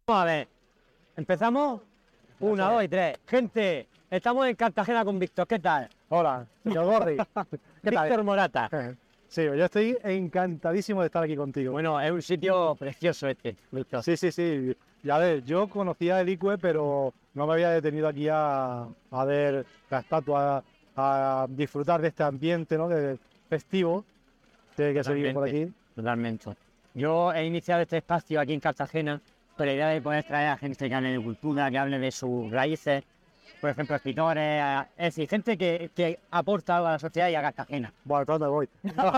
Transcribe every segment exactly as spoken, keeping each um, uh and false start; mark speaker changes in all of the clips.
Speaker 1: Vamos a ver, empezamos. Una, dos y tres. Gente, estamos en Cartagena con Víctor. ¿Qué tal?
Speaker 2: Hola, señor Gorri. ¿Qué tal?
Speaker 1: Víctor Morata.
Speaker 2: Sí, yo estoy encantadísimo de estar aquí contigo.
Speaker 1: Bueno, es un sitio precioso este, Víctor.
Speaker 2: Sí, sí, sí. Ya ves, yo conocía el Icue, pero no me había detenido aquí a, a ver la estatua, a disfrutar de este ambiente, ¿no? De festivo que, que se vive por aquí.
Speaker 1: Totalmente. Yo he iniciado este espacio aquí en Cartagena con la idea de poder traer a gente que hable de cultura, que hable de sus raíces, por ejemplo, escritores, a- es decir, gente que, que aporta algo a la sociedad y a Cartagena.
Speaker 2: Bueno, ¿dónde voy?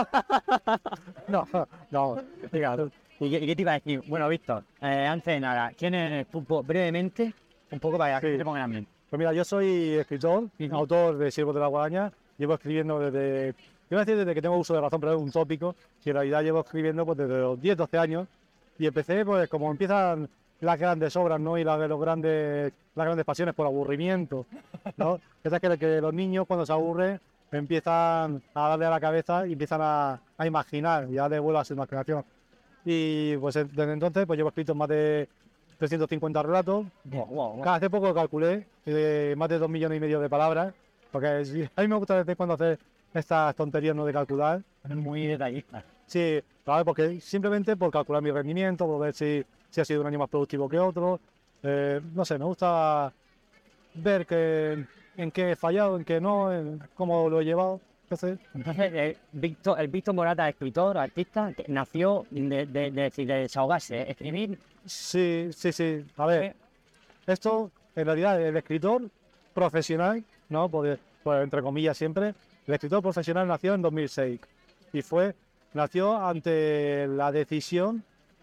Speaker 2: No, no,
Speaker 1: Fíjate. ¿Y qué, y qué te iba a decir? Bueno, Víctor, eh, antes de nada, ¿quién es un poco, brevemente, un poco para que
Speaker 2: Sí.
Speaker 1: te pongan en mente?
Speaker 2: Pues mira, yo soy escritor,
Speaker 1: Ujú.
Speaker 2: autor de Siervos de la Guadaña. Llevo escribiendo desde, iba a decir desde que tengo uso de razón, pero es un tópico. Y en realidad llevo escribiendo pues desde los diez, doce años. Y empecé, pues como empiezan las grandes obras, ¿no? Y las, los grandes, las grandes pasiones por aburrimiento, ¿no? Esa que, que los niños cuando se aburren empiezan a darle a la cabeza y empiezan a, a imaginar, ya de vuelo a su imaginación. Y pues desde entonces pues llevo escrito más de trescientos cincuenta relatos.
Speaker 1: Wow, wow, wow.
Speaker 2: Hace poco calculé eh, más de dos millones y medio de palabras, porque sí, a mí me gusta de vez en cuando hacer estas tonterías, no de calcular.
Speaker 1: Es muy detallista.
Speaker 2: Sí, claro, porque simplemente por calcular mi rendimiento, por ver si, si ha sido un año más productivo que otro. Eh, no sé, me gusta ver que, en qué he fallado, en qué no, en cómo lo he llevado. Entonces,
Speaker 1: Entonces, eh, Víctor, el Víctor Morata, escritor, artista, que nació de, de, de, de desahogarse, ¿eh? Escribir.
Speaker 2: sí, sí, sí. A ver, esto, en realidad, el escritor profesional, ¿no? Pues, pues, entre comillas siempre, el escritor profesional nació en dos mil seis y fue, nació ante la decisión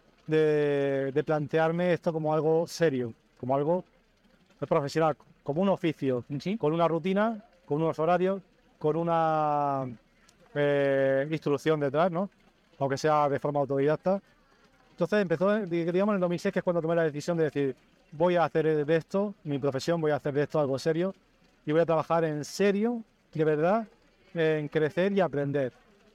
Speaker 2: de, de plantearme esto como algo serio, como algo profesional, como un oficio,
Speaker 1: ¿Sí?
Speaker 2: con una rutina, con unos horarios, con una eh, instrucción detrás, ¿no? Aunque sea de forma autodidacta. Entonces empezó, digamos, en el dos mil seis, que es cuando tomé la decisión de decir, voy a hacer de esto mi profesión, voy a hacer de esto algo serio y voy a trabajar en serio, de verdad, en crecer y aprender.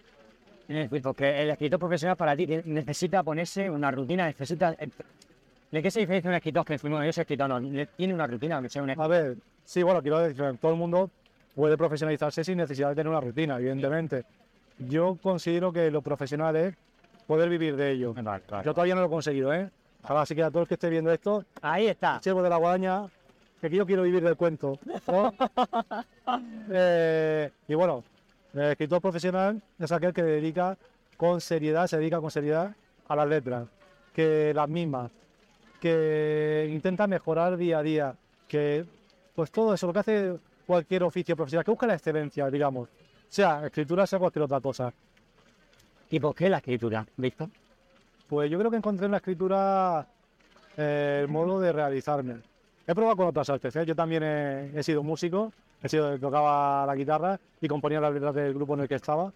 Speaker 1: Eh, pues Porque el escritor profesional para ti tiene- necesita ponerse una rutina, necesita... eh, ¿De qué se diferencia un escritor que fuimos? Yo soy escritor, no, ne- tiene una rutina, que sea un
Speaker 2: A ver, sí, bueno, quiero decir, todo el mundo puede profesionalizarse sin necesidad de tener una rutina, evidentemente. Yo considero que lo profesional es poder vivir de ello.
Speaker 1: Vale, vale.
Speaker 2: Yo todavía no lo he conseguido, ¿eh? Ojalá sí que a todos los que esté viendo esto,
Speaker 1: Ahí está.
Speaker 2: Siervo de la Guadaña, que aquí yo quiero vivir del cuento, ¿no? Eh, y bueno, el escritor profesional es aquel que dedica con seriedad, se dedica con seriedad a las letras, que las mismas, que intenta mejorar día a día, que pues todo eso, lo que hace cualquier oficio profesional, que busca la excelencia, digamos, sea escritura, sea cualquier otra cosa.
Speaker 1: ¿Y por qué la escritura, Víctor?
Speaker 2: Pues yo creo que encontré en la escritura eh, el modo de realizarme. He probado con otras artes, ¿eh? Yo también he, he sido músico, he sido tocaba la guitarra y componía las letras del grupo en el que estaba.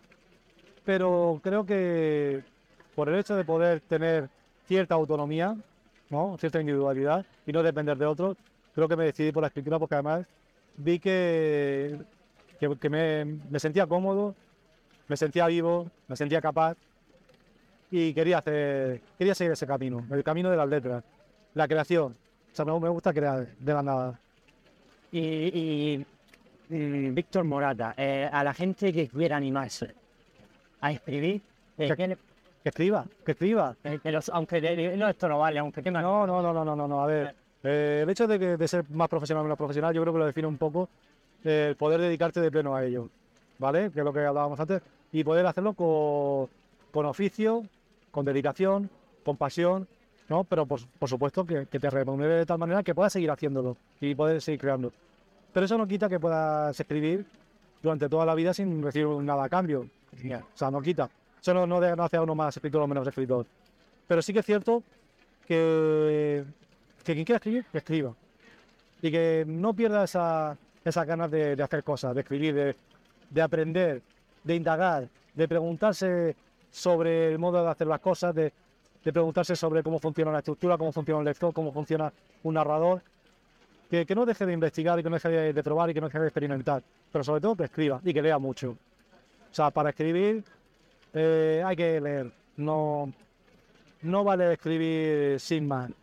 Speaker 2: Pero creo que por el hecho de poder tener cierta autonomía, ¿no? Cierta individualidad y no depender de otros, creo que me decidí por la escritura porque además vi que, que, que me, me sentía cómodo, me sentía vivo, me sentía capaz y quería hacer, quería seguir ese camino, el camino de las letras, la creación. O sea, me, me gusta crear de la nada.
Speaker 1: Y, y, mm, Víctor Morata, eh, a la gente que quiera animarse a escribir, eh,
Speaker 2: Que-
Speaker 1: ¿qué le-
Speaker 2: Que escriba, que escriba.
Speaker 1: eh, que los- aunque de- de- no, esto no vale, aunque tenga...
Speaker 2: No, no, no, no, no, no, no. A ver, eh, el hecho de, que, de ser más profesional o menos profesional, yo creo que lo define un poco eh, el poder dedicarte de pleno a ello, ¿vale? Que es lo que hablábamos antes, y poder hacerlo con, con oficio, con dedicación, con pasión, ¿no? Pero por, por supuesto que, que te remunere de tal manera que puedas seguir haciéndolo y poder seguir creando. Pero eso no quita que puedas escribir durante toda la vida sin recibir nada a cambio. O sea, no quita. Eso no, no, de- no hace a uno más escritor o menos escritor. Pero sí que es cierto que, que quien quiera escribir, que escriba. Y que no pierda esa, esas ganas de, de hacer cosas, de escribir, de, de aprender, de indagar, de preguntarse sobre el modo de hacer las cosas, de, de preguntarse sobre cómo funciona la estructura, cómo funciona un lector, cómo funciona un narrador. Que, que no deje de investigar y que no deje de, de probar y que no deje de experimentar. Pero sobre todo que escriba y que lea mucho. O sea, para escribir eh, hay que leer. No, no vale escribir sin más.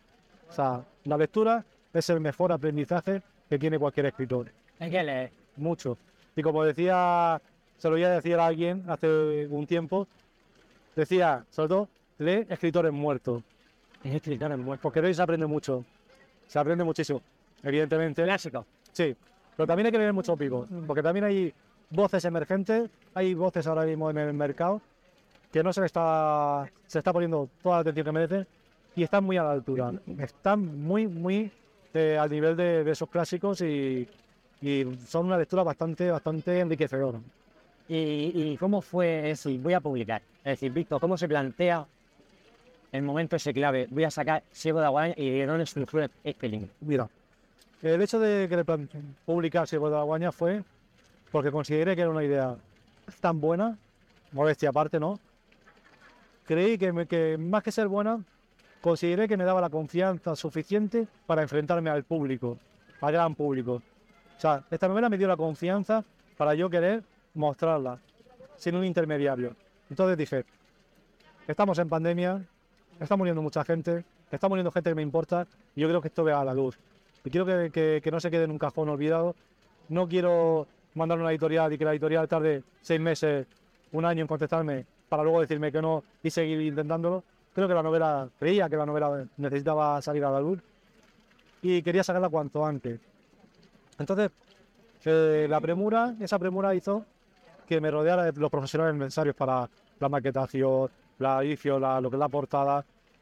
Speaker 2: O sea, la lectura es el mejor aprendizaje que tiene cualquier escritor.
Speaker 1: Hay que leer.
Speaker 2: Mucho. Y como decía, se lo voy a decir a alguien hace un tiempo, decía, sobre todo, lee escritores muertos.
Speaker 1: Es escritores muertos.
Speaker 2: Porque de hoy se aprende mucho. Se aprende muchísimo. Evidentemente.
Speaker 1: Clásico.
Speaker 2: Sí. Pero también hay que leer muchos picos. Porque también hay voces emergentes, hay voces ahora mismo en el mercado que no se le está, se está poniendo toda la atención que merecen y están muy a la altura. Están muy, muy eh, al nivel de, de esos clásicos y, y son una lectura bastante, bastante enriquecedora.
Speaker 1: ¿Y, ¿Y cómo fue eso? Voy a publicar. Es decir, Víctor, ¿cómo se plantea el momento ese clave? Voy a sacar Siervo de la Guadaña y de dónde surgió este libro.
Speaker 2: Mira, el hecho de querer publicar Siervo de la Guadaña fue porque consideré que era una idea tan buena, modestia aparte, ¿no? Creí que, me, que más que ser buena, consideré que me daba la confianza suficiente para enfrentarme al público, al gran público. O sea, esta novela me dio la confianza para yo querer mostrarla, sin un intermediario. Entonces dije, estamos en pandemia, está muriendo mucha gente, está muriendo gente que me importa, y yo creo que esto vea a la luz. Y quiero que, que, que no se quede en un cajón olvidado. No quiero mandar una editorial y que la editorial tarde seis meses, un año en contestarme, para luego decirme que no y seguir intentándolo. Creo que la novela, creía que la novela necesitaba salir a la luz y quería sacarla cuanto antes. Entonces, eh, la premura, esa premura hizo que me rodeara de los profesionales necesarios para la maquetación, la edición, la, lo que es la portada,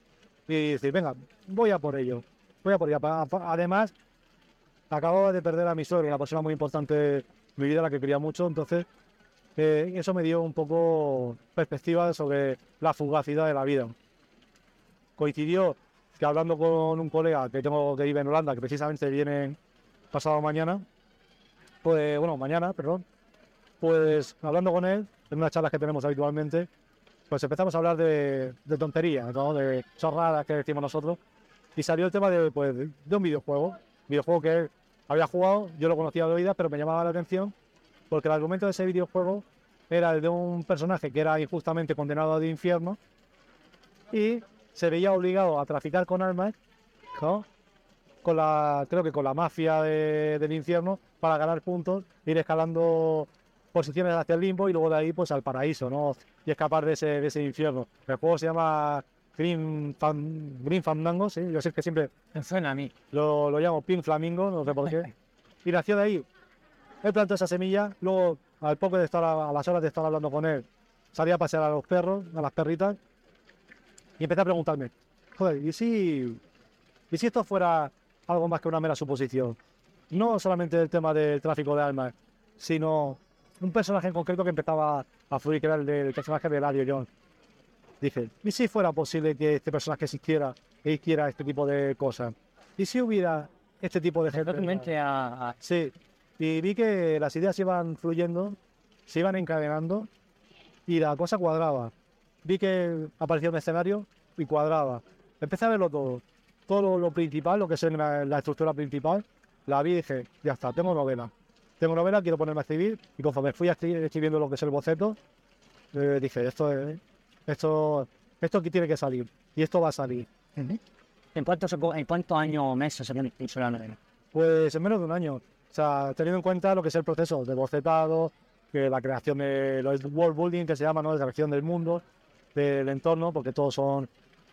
Speaker 2: y decir, venga, voy a por ello, voy a por ello. Además, acababa de perder a mi suegro, una persona muy importante de mi vida, la que quería mucho, entonces eh, eso me dio un poco perspectiva sobre la fugacidad de la vida. Coincidió que hablando con un colega que tengo que vive en Holanda, que precisamente viene pasado mañana, pues bueno, mañana, perdón, pues hablando con él, en unas charlas que tenemos habitualmente, pues empezamos a hablar de, de tonterías, ¿no? De chorradas que decimos nosotros, y salió el tema de, pues, de un videojuego, videojuego que él había jugado, yo lo conocía de oídas, pero me llamaba la atención, porque el argumento de ese videojuego era el de un personaje que era injustamente condenado al infierno, y se veía obligado a traficar con armas, ¿no? Con la, creo que con la mafia de, del infierno, para ganar puntos, ir escalando posiciones hacia el limbo y luego de ahí pues al paraíso, ¿no? Y escapar de ese, de ese infierno. El juego se llama Green, Fan, Green Fandango, sí, yo sé que siempre
Speaker 1: Me suena a mí.
Speaker 2: lo, lo llamo Pink Flamingo, no sé por qué. Y nació de ahí. Él plantó esa semilla, luego al poco de estar a, a las horas de estar hablando con él, salía a pasear a los perros, a las perritas, y empecé a preguntarme, joder, ¿y si, ¿y si esto fuera algo más que una mera suposición? No solamente el tema del tráfico de armas, sino un personaje en concreto que empezaba a fluir, que era el del personaje de Eladio Jones. Dije, ¿y si fuera posible que este personaje existiera e hiciera este tipo de cosas? ¿Y si hubiera este tipo de gente?
Speaker 1: Totalmente a, a...
Speaker 2: Sí, y vi que las ideas iban fluyendo, se iban encadenando y la cosa cuadraba. Vi que aparecía un escenario y cuadraba. Empecé a verlo todo, todo lo, lo principal, lo que es la, la estructura principal, la vi y dije, ya está, tengo novela. Tengo novela, quiero ponerme a escribir, y conforme fui a escribir, escribiendo lo que es el boceto, eh, dije, esto, eh, esto, esto aquí tiene que salir, y esto va a salir.
Speaker 1: ¿En cuántos, en cuántos años o meses se habían hecho la novela?
Speaker 2: Pues en menos de un año. O sea, teniendo en cuenta lo que es el proceso de bocetado, que la creación de los world building, que se llama, ¿no? De la creación del mundo, del entorno, porque todos son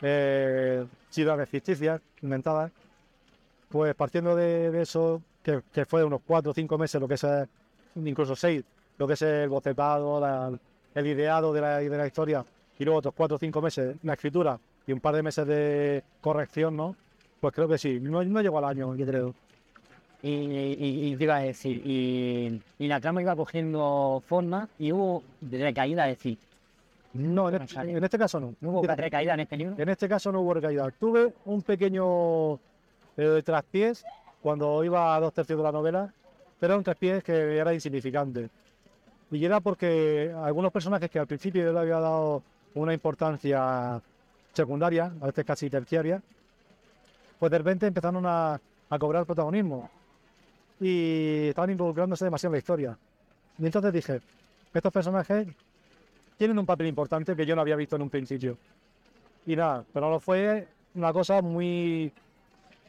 Speaker 2: eh, ciudades ficticias, inventadas. Pues partiendo de, de eso, que, que fue unos cuatro o cinco meses, lo que es, eh, incluso seis, lo que es el bocetado, la, el ideado de la, de la historia, y luego otros cuatro o cinco meses la escritura y un par de meses de corrección, ¿no? Pues creo que sí, no, no llegó al año, yo creo.
Speaker 1: Y, y, y te iba a decir, y, y la trama iba cogiendo forma y hubo recaída, es decir,
Speaker 2: No, en este, en este caso no.
Speaker 1: ¿no hubo recaída en este libro?
Speaker 2: En este caso no hubo recaída. Tuve un pequeño eh, traspiés cuando iba a dos tercios de la novela, pero era un traspiés que era insignificante. Y era porque algunos personajes que al principio yo le había dado una importancia secundaria, a veces casi terciaria, pues de repente empezaron a, a cobrar protagonismo y estaban involucrándose demasiado en la historia. Y entonces dije, estos personajes tienen un papel importante que yo no había visto en un principio. Y nada, pero no fue una cosa muy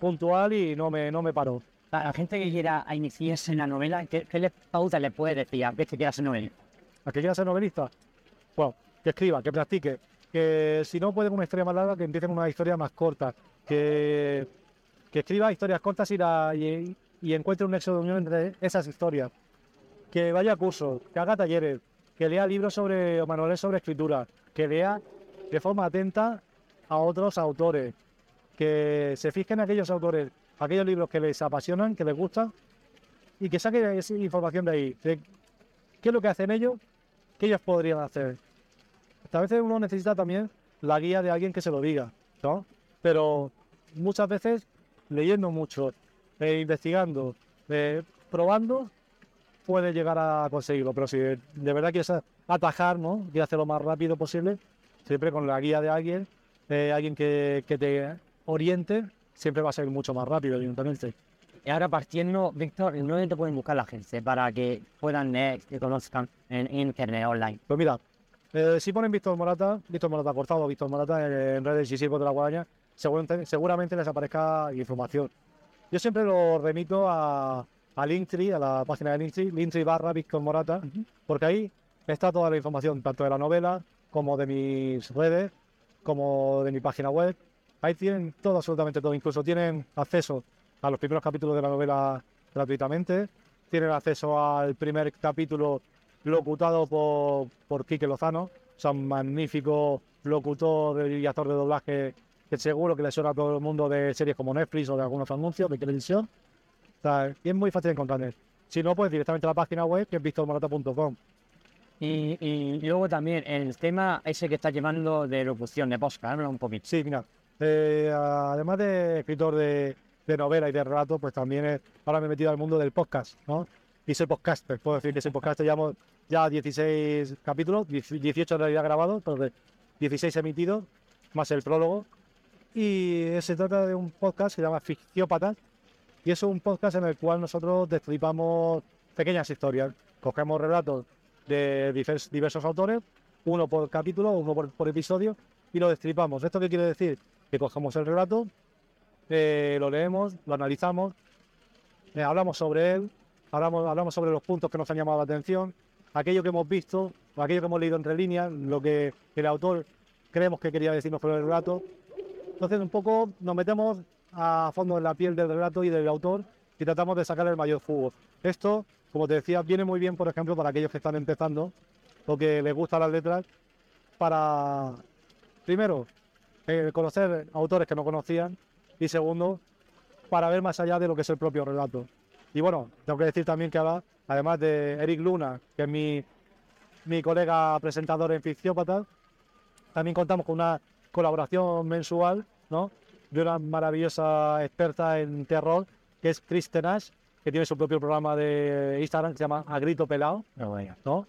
Speaker 2: puntual y no me, no me paro.
Speaker 1: Para la gente que quiera iniciarse en la novela, ¿qué, qué les pauta le puede decir a ver que quiera ser novelista?
Speaker 2: ¿A que quiera ser novelista? Bueno, que escriba, que practique, que si no puede con una historia más larga, que empiece con una historia más corta, que, que escriba historias cortas y, la, y, y encuentre un nexo de unión entre esas historias, que vaya a cursos, que haga talleres, que lea libros sobre, o manuales sobre escritura, que lea de forma atenta a otros autores, que se fijen en aquellos autores, aquellos libros que les apasionan, que les gustan, y que saque esa información de ahí, de qué es lo que hacen ellos, qué ellos podrían hacer. A veces uno necesita también la guía de alguien que se lo diga, ¿no? Pero muchas veces leyendo mucho, eh, investigando, eh, probando, puede llegar a conseguirlo. Pero si de, de verdad quieres atajar, ¿no? Quieres hacerlo lo más rápido posible, siempre con la guía de alguien, eh, alguien que, que te oriente, siempre va a ser mucho más rápido, evidentemente.
Speaker 1: Y ahora partiendo, Víctor, ¿dónde te pueden buscar la gente para que puedan leer, que conozcan en, en internet, online?
Speaker 2: Pues mira, eh, si ponen Víctor Morata, Víctor Morata cortado, Víctor Morata en, en redes y Sirvo de la Guadaña, seguramente, seguramente les aparezca información. Yo siempre lo remito a, a Linktree, a la página de Linktree, Linktree barra Víctor Morata, uh-huh. Porque ahí está toda la información, tanto de la novela, como de mis redes, como de mi página web. Ahí tienen todo, absolutamente todo, incluso tienen acceso a los primeros capítulos de la novela gratuitamente, tienen acceso al primer capítulo locutado por, por Quique Lozano, o sea, un magnífico locutor y actor de doblaje que seguro que le suena a todo el mundo de series como Netflix o de algunos anuncios de televisión. O sea, y es muy fácil de encontrar. Si no, pues directamente a la página web, que es victor morata punto com.
Speaker 1: Y, y luego también el tema ese que estás llevando de locución, de podcast, háblame un poquito.
Speaker 2: Sí, mira, eh, además de escritor de, de novela y de relato, pues también es, ahora me he metido al mundo del podcast, ¿no? Y soy podcaster, puedo decir que soy podcaster, llevamos ya dieciséis capítulos, dieciocho en realidad grabados, pero de dieciséis emitidos, más el prólogo. Y se trata de un podcast que se llama Ficciópatas, y es un podcast en el cual nosotros destripamos pequeñas historias. Cogemos relatos de divers, diversos autores, uno por capítulo, uno por, por episodio, y lo destripamos. ¿Esto qué quiere decir? Que cogemos el relato, eh, lo leemos, lo analizamos, eh, hablamos sobre él, hablamos, hablamos sobre los puntos que nos han llamado la atención, aquello que hemos visto, aquello que hemos leído entre líneas, lo que el autor creemos que quería decirnos por el relato. Entonces un poco nos metemos a fondo en la piel del relato y del autor y tratamos de sacar el mayor jugo. Esto, como te decía, viene muy bien, por ejemplo, para aquellos que están empezando o que les gustan las letras, para, primero, eh, conocer autores que no conocían y segundo, para ver más allá de lo que es el propio relato. Y bueno, tengo que decir también que ahora, además de Eric Luna, que es mi, mi colega presentador en Ficciópatas, también contamos con una colaboración mensual, ¿no?, de una maravillosa experta en terror, que es Kristen Ash, que tiene su propio programa de Instagram que se llama A Grito Pelado, ¿no?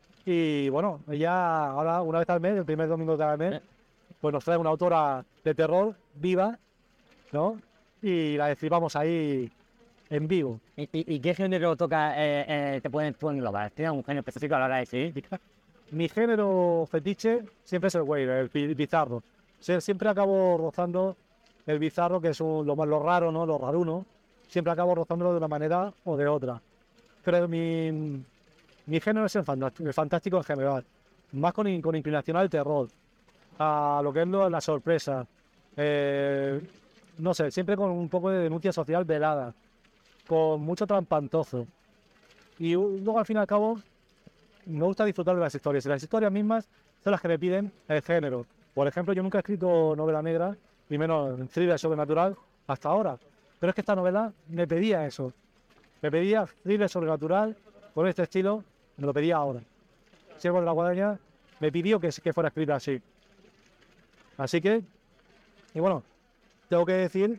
Speaker 2: Y bueno, ella ahora, una vez al mes, el primer domingo de cada mes, pues nos trae una autora de terror viva, ¿no? Y la destripamos ahí en vivo.
Speaker 1: ¿Y, y, y qué género toca, eh, eh, te pueden tú englobar? ¿Tienes un género específico a la hora de decir?
Speaker 2: Mi género fetiche siempre es el wave, el bizarro. O sea, siempre acabo rozando el bizarro, que es un, lo más lo raro, ¿no?, lo raruno. Siempre acabo rozándolo de una manera o de otra. Pero mi, mi género es el fantástico, el fantástico en general. Más con, con inclinación al terror, a lo que es lo, la sorpresa. Eh, no sé, siempre con un poco de denuncia social velada, con mucho trampantoso. Y luego, al fin y al cabo, me gusta disfrutar de las historias. Y las historias mismas son las que me piden el género. Por ejemplo, yo nunca he escrito novela negra, ni menos thriller sobrenatural, hasta ahora. Pero es que esta novela me pedía eso. Me pedía thriller sobrenatural con este estilo, me lo pedía ahora. Siervo de la Guadaña me pidió que, que fuera escrita así. Así que, y bueno, tengo que decir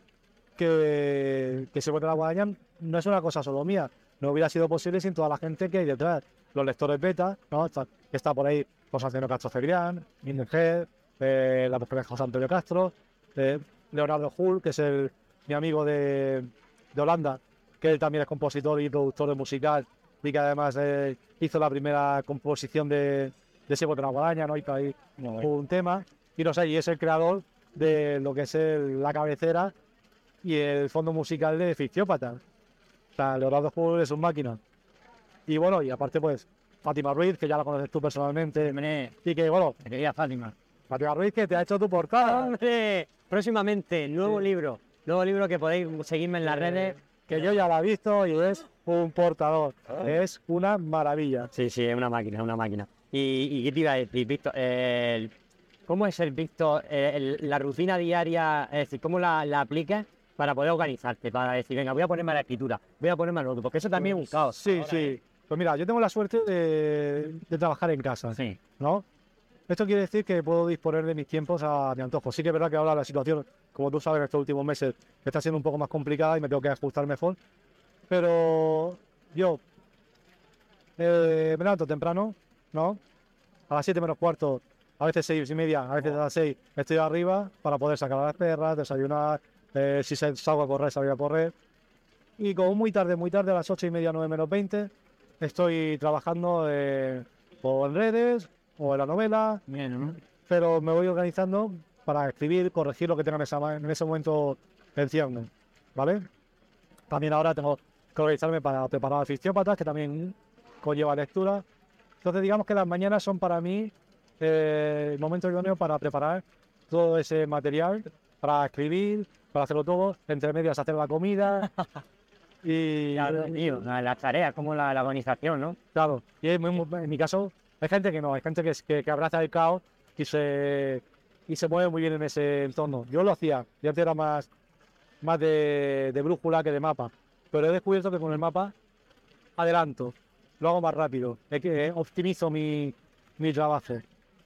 Speaker 2: que, que Siervo de la Guadaña no es una cosa solo mía. No hubiera sido posible sin toda la gente que hay detrás. Los lectores beta, ¿no? Está, está por ahí José Antonio Castro Cebrián, Mindenger, eh, la mujer de José Antonio Castro, eh, Leonardo Hull, que es el, mi amigo de, de Holanda, que él también es compositor y productor de musical y que además eh, hizo la primera composición de, de Siervo de la Guadaña, ¿no? Y ahí no, un tema, y no sé, y es el creador de lo que es el, la cabecera y el fondo musical de Ficciópata. O sea, Leonardo Spull es un máquina. Y bueno, y aparte pues Fátima Ruiz, que ya la conoces tú personalmente.
Speaker 1: Hombre,
Speaker 2: Y que bueno,
Speaker 1: me quería Fátima.
Speaker 2: Fátima Ruiz que te ha hecho tu portada.
Speaker 1: ¡Hombre! Próximamente, nuevo
Speaker 2: Sí.
Speaker 1: libro. Nuevo libro que podéis seguirme en las redes.
Speaker 2: Que yo ya la he visto y es un portador. Es una maravilla.
Speaker 1: Sí, sí, es una máquina, es una máquina. ¿Y, y qué te iba a decir, Víctor? El- ¿Cómo es el Víctor, eh, el- la rutina diaria, es decir, cómo la, la aplicas para poder organizarte, para decir, venga, voy a ponerme a la escritura, voy a ponerme al otro, porque eso también es un caos.
Speaker 2: Sí,
Speaker 1: Ahora,
Speaker 2: sí.
Speaker 1: ¿eh?
Speaker 2: Pues mira, yo tengo la suerte de, de trabajar en casa,
Speaker 1: Sí.
Speaker 2: ¿no? Esto quiere decir que puedo disponer de mis tiempos a mi antojo. Sí que es verdad que ahora la situación, como tú sabes, en estos últimos meses está siendo un poco más complicada y me tengo que ajustar mejor. Pero yo eh, me levanto temprano, ¿no? A las siete menos cuarto, a veces seis y media, a veces a las seis estoy arriba para poder sacar a las perras, desayunar, eh, si se- salgo a correr, salir a correr. Y como muy tarde, muy tarde, a las ocho y media, nueve menos veinte, estoy trabajando eh, o en redes o en la novela,
Speaker 1: Bien, ¿no?
Speaker 2: pero me voy organizando para escribir, corregir lo que tenga en, esa- en ese momento en cierre, ¿vale? También ahora tengo que organizarme para preparar Ficciópatas, que también conlleva lectura. Entonces digamos que las mañanas son para mí eh, el momento idóneo para preparar todo ese material, para escribir, para hacerlo todo, entre medias hacer la comida y...
Speaker 1: Claro, tío, la- las tareas, como la, la organización, ¿no?
Speaker 2: Claro, y es muy- muy- en mi caso hay gente que no, hay gente que, es- que, que abraza el caos y se, y se mueve muy bien en ese entorno. Yo lo hacía, yo antes era más, más de, de brújula que de mapa, pero he descubierto que con el mapa adelanto, lo hago más rápido, es que eh, optimizo mi, mi trabajo.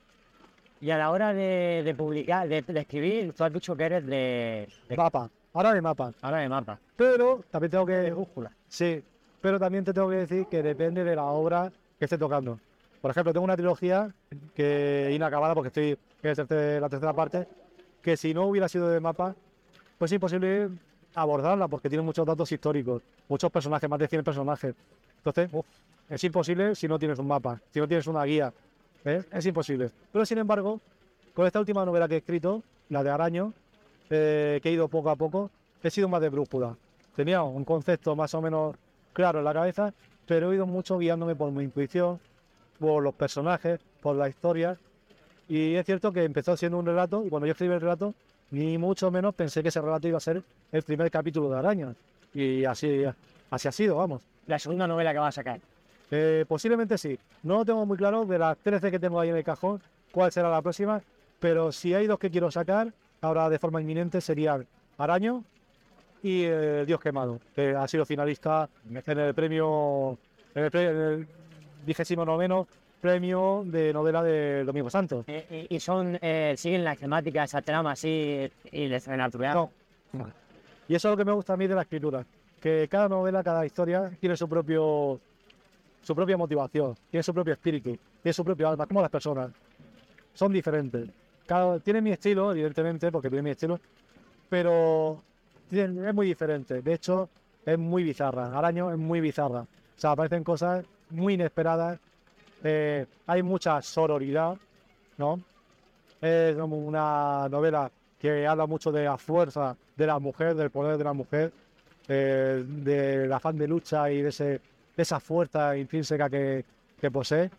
Speaker 1: Y a la hora de, de publicar, de, de escribir, tú has dicho que eres de, de
Speaker 2: Mapa, ahora de mapa,
Speaker 1: ahora de mapa.
Speaker 2: pero también tengo que...
Speaker 1: Brújula.
Speaker 2: Sí, pero también te tengo que decir que depende de la obra que esté tocando. Por ejemplo, tengo una trilogía que inacabada porque estoy en el tercer- la tercera parte, que si no hubiera sido de mapa, pues es imposible abordarla porque tiene muchos datos históricos, muchos personajes, más de cien personajes. Entonces, uf, es imposible si no tienes un mapa, si no tienes una guía. ¿eh? Es imposible. Pero sin embargo, con esta última novela que he escrito, la de Araño, eh, que he ido poco a poco, he sido más de brújula. Tenía un concepto más o menos claro en la cabeza, pero he ido mucho guiándome por mi intuición, por los personajes, por la historia. Y es cierto que empezó siendo un relato, y cuando yo escribí el relato, ni mucho menos pensé que ese relato iba a ser el primer capítulo de Araña. Y así, así ha sido, vamos.
Speaker 1: La segunda novela que vas a sacar.
Speaker 2: Eh, posiblemente sí. No lo tengo muy claro de las trece que tengo ahí en el cajón, cuál será la próxima, pero si hay dos que quiero sacar, ahora de forma inminente serían Araño y eh, Dios quemado, que ha sido finalista en el premio, en el, pre- en el vigésimo noveno premio de novela de Domingo Santos.
Speaker 1: Eh, y, y son, eh, siguen las temáticas, esa trama así, y de sobrenatural.
Speaker 2: No. Y eso es lo que me gusta a mí de la escritura, que cada novela, cada historia tiene su propio, su propia motivación, tiene su propio espíritu, tiene su propio alma, como las personas. Son diferentes. Cada, tiene mi estilo, evidentemente, porque tiene mi estilo, pero tiene- es muy diferente. De hecho, es muy bizarra. Araño es muy bizarra. O sea, aparecen cosas muy inesperadas. eh, hay mucha sororidad, ¿no? Es como una novela que habla mucho de la fuerza de la mujer, del poder de la mujer, eh, del afán de lucha y de, ese, de esa fuerza intrínseca que, que posee.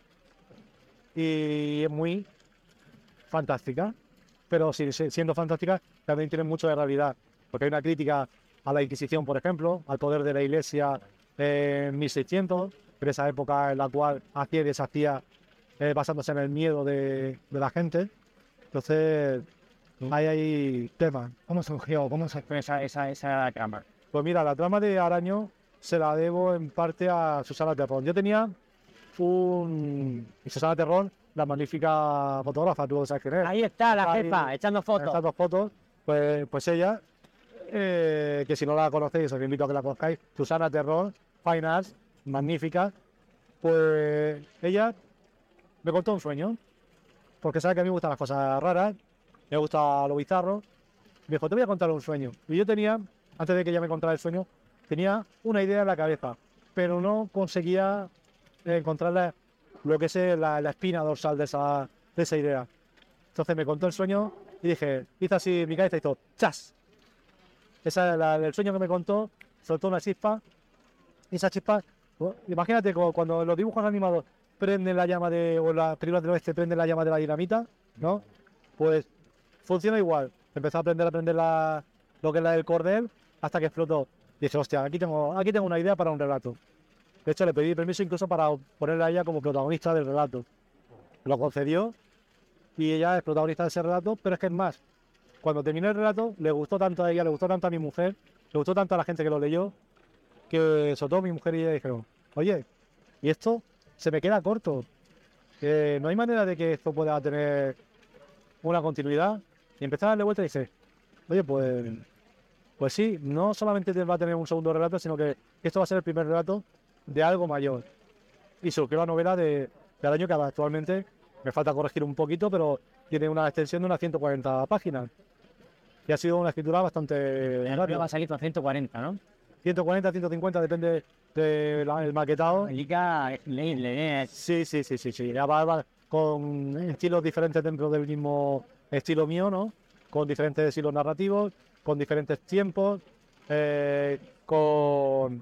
Speaker 2: Y es muy fantástica, pero si- si- siendo fantástica también tiene mucho de realidad, porque hay una crítica a la Inquisición, por ejemplo, al poder de la Iglesia en mil seiscientos, en esa época en la cual hacía y deshacía eh, basándose en el miedo de, de la gente. Entonces, hay ahí temas.
Speaker 1: ¿Cómo surgió? ¿Cómo surgió esa, esa, esa trama?
Speaker 2: Pues mira, la trama de Araño se la debo en parte a Susana Terrón. Yo tenía un... y Susana Terrón, la magnífica fotógrafa, tú sabes quién es.
Speaker 1: Ahí está la
Speaker 2: Ahí,
Speaker 1: jefa, echando fotos.
Speaker 2: Estas dos fotos, pues, pues ella, eh, que si no la conocéis, os invito a que la conozcáis, Susana Terrón, Fine Arts, magnífica, pues ella me contó un sueño, porque sabe que a mí me gustan las cosas raras, me gusta lo bizarro, me dijo, te voy a contar un sueño. Y yo tenía, antes de que ella me contara el sueño, tenía una idea en la cabeza, pero no conseguía encontrarle lo que es la, la espina dorsal de esa, de esa idea. Entonces me contó el sueño y dije, hizo así mi cabeza y hizo ¡chas! esa la, el sueño que me contó, soltó una chispa, y esa chispa, oh, imagínate como cuando los dibujos animados prenden la llama de, o las películas del oeste prenden la llama de la dinamita, ¿no? Pues funciona igual. Empezó a aprender a aprender la, lo que es la del cordel hasta que explotó. Y dije, hostia, aquí tengo, aquí tengo una idea para un relato. De hecho, le pedí permiso incluso para ponerla a ella como protagonista del relato. Lo concedió y ella es protagonista de ese relato, pero es que es más, cuando terminé el relato, le gustó tanto a ella, le gustó tanto a mi mujer, le gustó tanto a la gente que lo leyó, que sobre todo mi mujer y ella dijeron, oye, y esto se me queda corto. Eh, no hay manera de que esto pueda tener una continuidad. Y empecé a darle vuelta y dice, oye, pues, pues sí, no solamente va a tener un segundo relato, sino que esto va a ser el primer relato de algo mayor. Y surgió la novela de, del año que actualmente me falta corregir un poquito, pero tiene una extensión de unas ciento cuarenta páginas. Y ha sido una escritura bastante...
Speaker 1: El va a salir con ciento cuarenta, ¿no?
Speaker 2: ciento cuarenta, ciento cincuenta, depende del maquetado.
Speaker 1: Liga es leíble, ¿eh?
Speaker 2: Sí, sí, sí, sí, sí. Ya va, va con estilos diferentes dentro del mismo estilo mío, ¿no? Con diferentes estilos narrativos, con diferentes tiempos, eh, con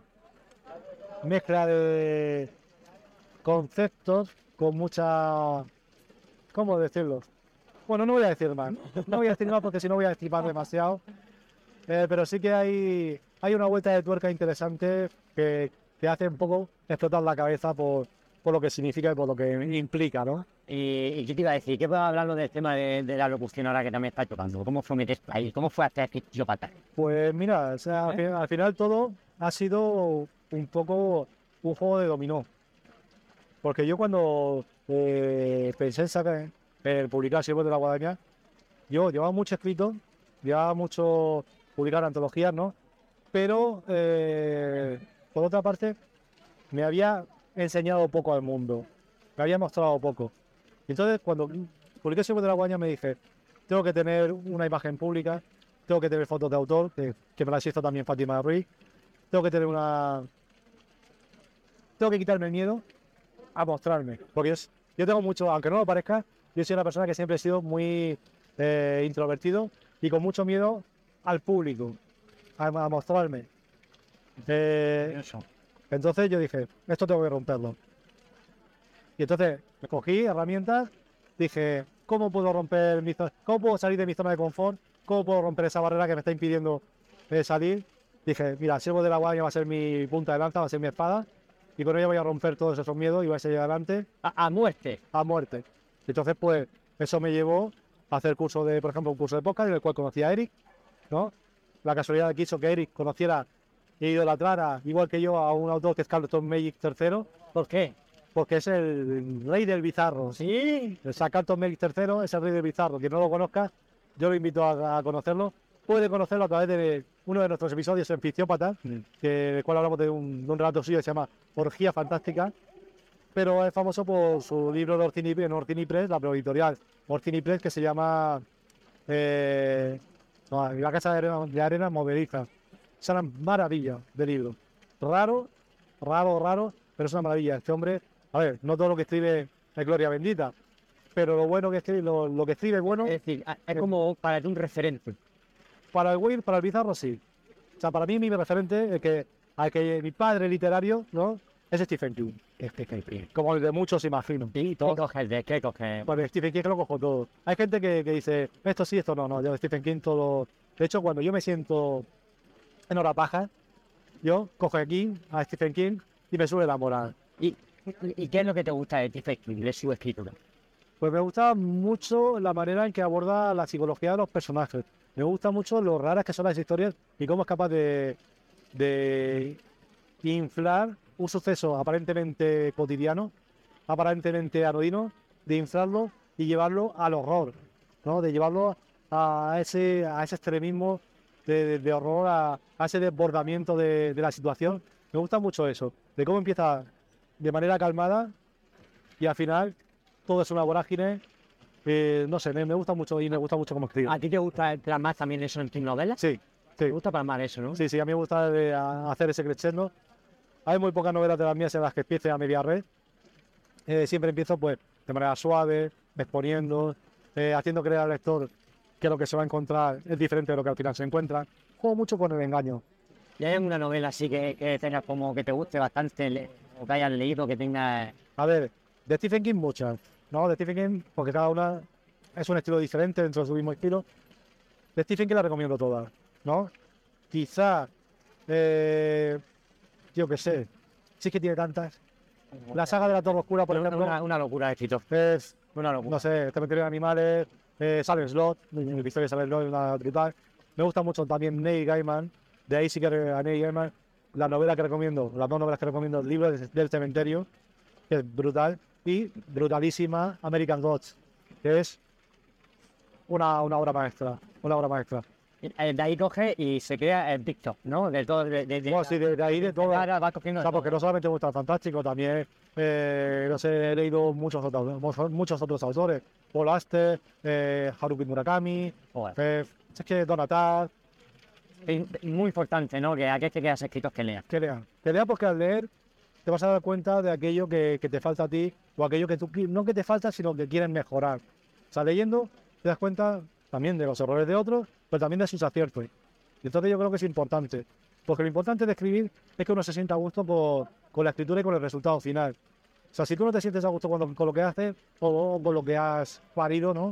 Speaker 2: mezcla de conceptos, con mucha... ¿Cómo decirlo? Bueno, no voy a decir más. No voy a decir más porque si no voy a estimar demasiado. Eh, pero sí que hay, hay una vuelta de tuerca interesante que te hace un poco explotar la cabeza por, por lo que significa y por lo que implica, ¿no?
Speaker 1: Y, y yo te iba a decir, ¿qué puedo hablarlo del tema de, de la locución ahora que también está tocando? ¿Cómo fue meter ahí? ¿Cómo fue hacer Psicópata?
Speaker 2: Pues mira, o sea, al,
Speaker 1: ¿Eh?
Speaker 2: fin- al final todo ha sido un poco un juego de dominó. Porque yo cuando eh, pensé en sacar, en publicar Siervos de la Guadaña, yo llevaba mucho escrito, llevaba mucho publicar antologías, ¿no? Pero, eh, por otra parte, me había enseñado poco al mundo, me había mostrado poco. Y entonces, cuando publiqué Siervos de la Guadaña, me dije, tengo que tener una imagen pública, tengo que tener fotos de autor, que, que me las hizo también Fátima Ruiz, tengo que tener una... Tengo que quitarme el miedo a mostrarme, porque es- yo tengo mucho, aunque no lo parezca, yo soy una persona que siempre he sido muy eh, introvertido y con mucho miedo al público, a, a mostrarme. Eh, entonces yo dije, esto tengo que romperlo. Y entonces me cogí herramientas, dije, ¿cómo puedo romper mi zona, cómo puedo salir de mi zona de confort? ¿Cómo puedo romper esa barrera que me está impidiendo eh, salir? Dije, mira, Siervo de la Guadaña va a ser mi punta de lanza, va a ser mi espada, y con ella voy a romper todos esos miedos y voy a seguir adelante
Speaker 1: A, a muerte.
Speaker 2: a muerte. Entonces, pues, eso me llevó a hacer curso de, por ejemplo, un curso de podcast en el cual conocí a Eric, ¿no? La casualidad quiso que Eric conociera e idolatrara, igual que yo, a un autor que es Carlton Magic tercero,
Speaker 1: ¿Por qué?
Speaker 2: porque es el rey del bizarro.
Speaker 1: Sí.
Speaker 2: O sea, Carlton Magic tercero es el rey del bizarro. Quien no lo conozca, yo lo invito a, a conocerlo. Puede conocerlo a través de uno de nuestros episodios en Ficciópata, que, del cual hablamos de un, de un relato suyo que se llama Orgía Fantástica, pero es famoso por su libro de Orcini, en Orcini Press, la editorial Orcini Press, que se llama eh, no, La Casa de Arena, de Arena Movediza. Es una maravilla de libro. Raro, raro, raro, pero es una maravilla. Este hombre, a ver, no todo lo que escribe es gloria bendita, pero lo bueno que escribe, lo, lo que escribe es bueno.
Speaker 1: Es decir, a- es como para ti un referente.
Speaker 2: Para el Will, para el bizarro, sí. O sea, para mí mi referente, el que, al que mi padre literario, ¿no? Es Stephen King. Como el de muchos, imagino.
Speaker 1: ¿Y qué coges de qué coges?
Speaker 2: Bueno, Stephen King lo cojo todo. Hay gente que, que dice, esto sí, esto no, no. Yo de Stephen King todo... De hecho, cuando yo me siento en hora paja, yo cojo aquí a Stephen King y me sube la moral.
Speaker 1: ¿Y, y qué es lo que te gusta de Stephen King, de su escritura?
Speaker 2: Pues me gusta mucho la manera en que aborda la psicología de los personajes. Me gusta mucho lo raras que son las historias y cómo es capaz de, de inflar un suceso aparentemente cotidiano, aparentemente anodino, de inflarlo y llevarlo al horror, ¿no? De llevarlo a ese, a ese extremismo de, de- de horror, a, a ese desbordamiento de, de la situación. Me gusta mucho eso, de cómo empieza de manera calmada y al final todo es una vorágine. Eh, no sé, me, me gusta mucho y me gusta mucho cómo escribe.
Speaker 1: ¿A ti te gusta plasmar también eso en tus novelas?
Speaker 2: Sí, sí,
Speaker 1: ¿Te gusta plasmar eso, no?
Speaker 2: sí, sí, a mí me gusta de- a- hacer ese crescendo. Hay muy pocas novelas de las mías en las que empiece a media red. Eh, siempre empiezo pues de manera suave, exponiendo, eh, haciendo creer al lector que lo que se va a encontrar es diferente de lo que al final se encuentra. juego mucho con el engaño.
Speaker 1: ¿Y hay alguna novela así que, que tengas como que te guste bastante le- o que hayas leído que tengas...
Speaker 2: A ver, de Stephen King muchas, ¿no? De Stephen King, porque cada una es un estilo diferente dentro de su mismo estilo. De Stephen King la recomiendo todas, ¿no? Quizá, eh, yo qué sé, sí que tiene tantas. La saga de la Torre Oscura, por
Speaker 1: Una,
Speaker 2: ejemplo,
Speaker 1: una, una locura de escritor.
Speaker 2: es,
Speaker 1: Una locura.
Speaker 2: no sé, Cementerio de Animales, eh, Silent Slot, mi historia de Silent Slot es una brutal. Me gusta mucho también Neil Gaiman, de ahí sí que a Neil Gaiman, la novela que recomiendo, las dos novelas que recomiendo, el libro del, del cementerio, que es brutal, y brutalísima American Gods, que es una, una obra maestra, una obra maestra.
Speaker 1: Eh, De ahí coge y se crea el TikTok, ¿no? De todo, de, de, de-
Speaker 2: Bueno, sí, de, de ahí de todo.
Speaker 1: ahora va cogiendo
Speaker 2: O
Speaker 1: de
Speaker 2: sea,
Speaker 1: todo.
Speaker 2: porque no solamente me gusta el fantástico, también, eh, no sé, he leído muchos otros, muchos- muchos otros autores. Paul Auster, eh, Haruki Murakami,
Speaker 1: Joder.
Speaker 2: eh, es que Donatar,
Speaker 1: Es muy importante, ¿no? Que aquel que quedas escritos que leas.
Speaker 2: que lean. Que lean porque al leer te vas a dar cuenta de aquello que, que te falta a ti o aquello que tú, qui- no que te falta, sino que quieres mejorar. O sea, leyendo te das cuenta también de los errores de otros, pero también de sus aciertos. Y entonces yo creo que es importante. Porque lo importante de escribir es que uno se sienta a gusto por- con la escritura y con el resultado final. O sea, si tú no te sientes a gusto con lo, con lo que haces o con lo que has parido, ¿no?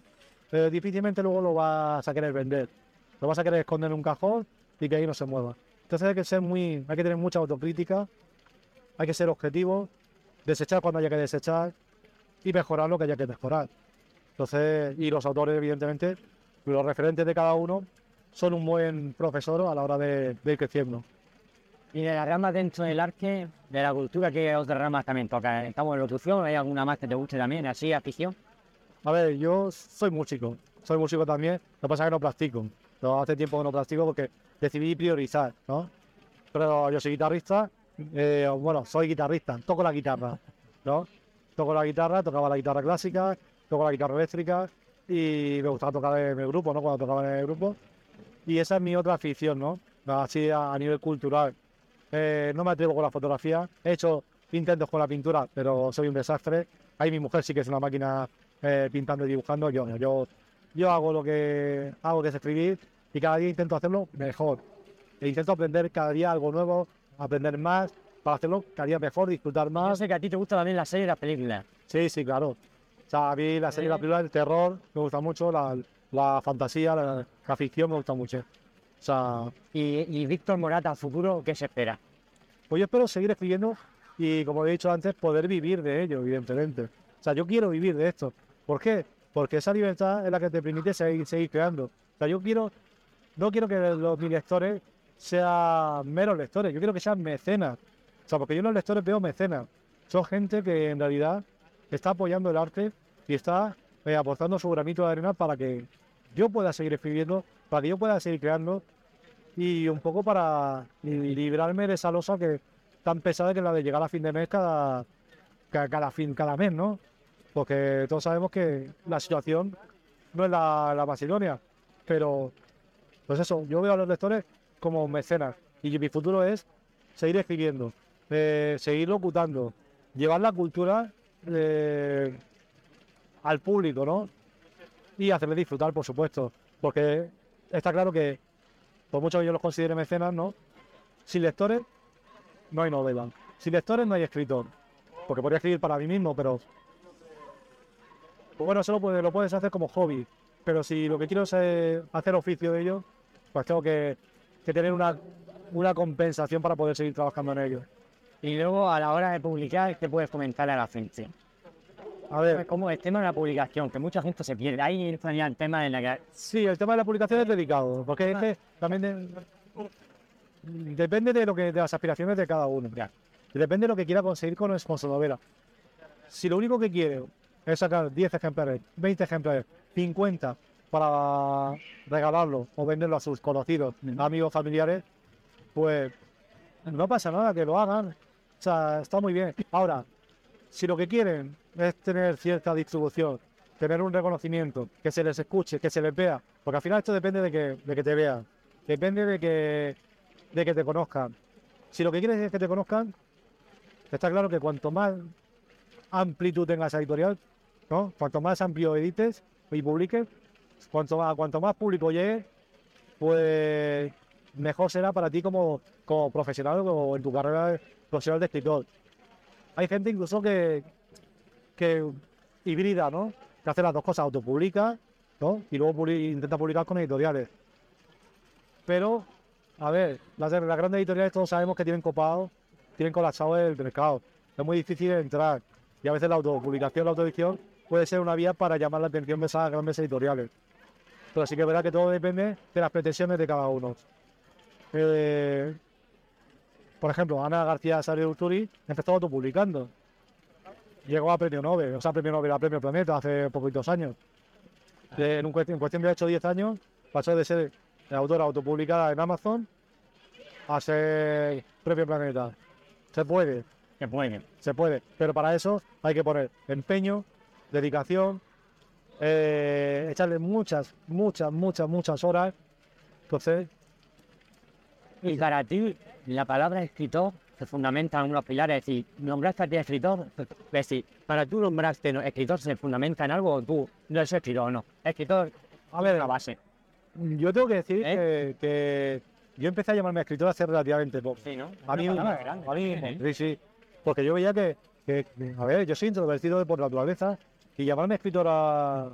Speaker 2: Eh, difícilmente luego lo vas a querer vender. Lo vas a querer esconder en un cajón y que ahí no se mueva. Entonces hay que ser muy, hay que tener mucha autocrítica, hay que ser objetivo, desechar cuando haya que desechar y mejorar lo que haya que mejorar. Entonces, y los autores, evidentemente, los referentes de cada uno son un buen profesor a la hora de, de ir creciendo.
Speaker 1: Y de las ramas dentro del arte, de la cultura, ¿qué otras ramas también toca? ¿Estamos en locución? ¿Hay alguna más que te guste también, así, afición?
Speaker 2: A ver, yo soy músico, soy músico también, lo que pasa es que no practico. No, hace tiempo que no practico porque decidí priorizar, ¿no? Pero yo soy guitarrista, eh, bueno, soy guitarrista, toco la guitarra, ¿no? Toco la guitarra, tocaba la guitarra clásica, toco la guitarra eléctrica y me gustaba tocar en el grupo, ¿no? Cuando tocaba en el grupo. Y esa es mi otra afición, ¿no? Así a, a nivel cultural. Eh, no me atrevo con la fotografía, he hecho intentos con la pintura, pero soy un desastre. Ahí mi mujer sí que es una máquina eh, pintando y dibujando. Yo, no, yo, yo hago lo que hago, que es escribir, y cada día intento hacerlo mejor. E intento aprender cada día algo nuevo, aprender más, para hacerlo cada día mejor, disfrutar
Speaker 1: Yo
Speaker 2: más.
Speaker 1: sé que a ti te gustan también las series y las películas.
Speaker 2: Sí, sí, claro. O sea, a mí la serie, la película, el terror me gusta mucho, la, la fantasía, la, la ficción me gusta mucho. O sea,
Speaker 1: Y, y Víctor Morata, al futuro, ¿qué se espera?
Speaker 2: pues yo espero seguir escribiendo y, como he dicho antes, poder vivir de ello, evidentemente. O sea, yo quiero vivir de esto. ¿Por qué? Porque esa libertad es la que te permite seguir, seguir creando. O sea, yo quiero, no quiero que los mis lectores sean meros lectores, yo quiero que sean mecenas. O sea, porque yo en los lectores veo mecenas. Son gente que en realidad está apoyando el arte y está eh, aportando su granito de arena para que yo pueda seguir escribiendo, para que yo pueda seguir creando y un poco para librarme de esa losa que tan pesada que es la de llegar a fin de mes cada, cada, cada fin, cada mes, ¿no? Porque todos sabemos que la situación no es la, la más idónea, pero pues eso, yo veo a los lectores como mecenas y mi futuro es seguir escribiendo, eh, seguir locutando, llevar la cultura eh, al público, ¿no? Y hacerle disfrutar, por supuesto, porque está claro que por mucho que yo los considere mecenas, ¿no? Sin lectores no hay novela. Sin lectores no hay escritor. Porque podría escribir para mí mismo, pero pues bueno, eso lo, puede- lo puedes hacer como hobby. Pero si lo que quiero es eh, hacer oficio de ello, pues tengo que, que tener una, una compensación para poder seguir trabajando en ello.
Speaker 1: Y luego, a la hora de publicar, ¿qué puedes comentar a la gente?
Speaker 2: A ver,
Speaker 1: Como el tema de la publicación, que mucha gente se pierde. Ahí entra ya el tema en la que...
Speaker 2: sí, el tema de la publicación es delicado, porque es que también de- depende de lo que de las aspiraciones de cada uno.
Speaker 1: Ya.
Speaker 2: Y depende de lo que quiera conseguir con, con su novela. Si lo único que quiere es sacar diez ejemplares, veinte ejemplares, cincuenta para regalarlo o venderlo a sus conocidos, amigos, familiares, pues no pasa nada, que lo hagan. O sea, está muy bien. Ahora, si lo que quieren es tener cierta distribución, tener un reconocimiento, que se les escuche, que se les vea, porque al final esto depende de que, de que te vean, depende de que, de que te conozcan. Si lo que quieres es que te conozcan, está claro que cuanto más amplitud tengas editorial, ¿no? Cuanto más amplio edites y publiques, cuanto más, cuanto más público llegue, pues mejor será para ti como, como profesional o en tu carrera profesional de escritor. Hay gente incluso que, que híbrida, ¿no? Que hace las dos cosas, autopublica, ¿no? Y luego publi- intenta publicar con editoriales. Pero, a ver, las, las grandes editoriales todos sabemos que tienen copado, tienen colapsado el mercado. Es muy difícil entrar. Y a veces la autopublicación, la autoedición puede ser una vía para llamar la atención de esas grandes editoriales. Pero sí que es verdad que todo depende de las pretensiones de cada uno. Eh, por ejemplo, Ana García Sari Urturi empezó autopublicando. Llegó a premio Nobel, o sea, premio Nobel a premio Planeta hace poquitos años. De- en, un cuestión, en cuestión de ocho o diez años pasó de ser autora autopublicada en Amazon a ser premio Planeta. Se puede,
Speaker 1: Que puede.
Speaker 2: se puede, pero para eso hay que poner empeño, dedicación, eh, echarle muchas, muchas, muchas, muchas horas. Entonces,
Speaker 1: Y para ti, la palabra escritor se fundamenta en unos pilares. Es decir, nombraste a ti escritor. Es decir, para tú nombraste no, escritor se fundamenta en algo o tú no eres escritor o no. Escritor,
Speaker 2: a ver,
Speaker 1: la base.
Speaker 2: yo tengo que decir
Speaker 1: ¿Eh?
Speaker 2: que, que yo empecé a llamarme escritor hace relativamente poco.
Speaker 1: Sí, ¿no?
Speaker 2: A mí
Speaker 1: Una
Speaker 2: mismo,
Speaker 1: palabra grande.
Speaker 2: a mí mismo,
Speaker 1: ¿Eh?
Speaker 2: sí, sí. Porque yo veía que, que, a ver, yo soy introvertido por naturaleza y llamarme escritora,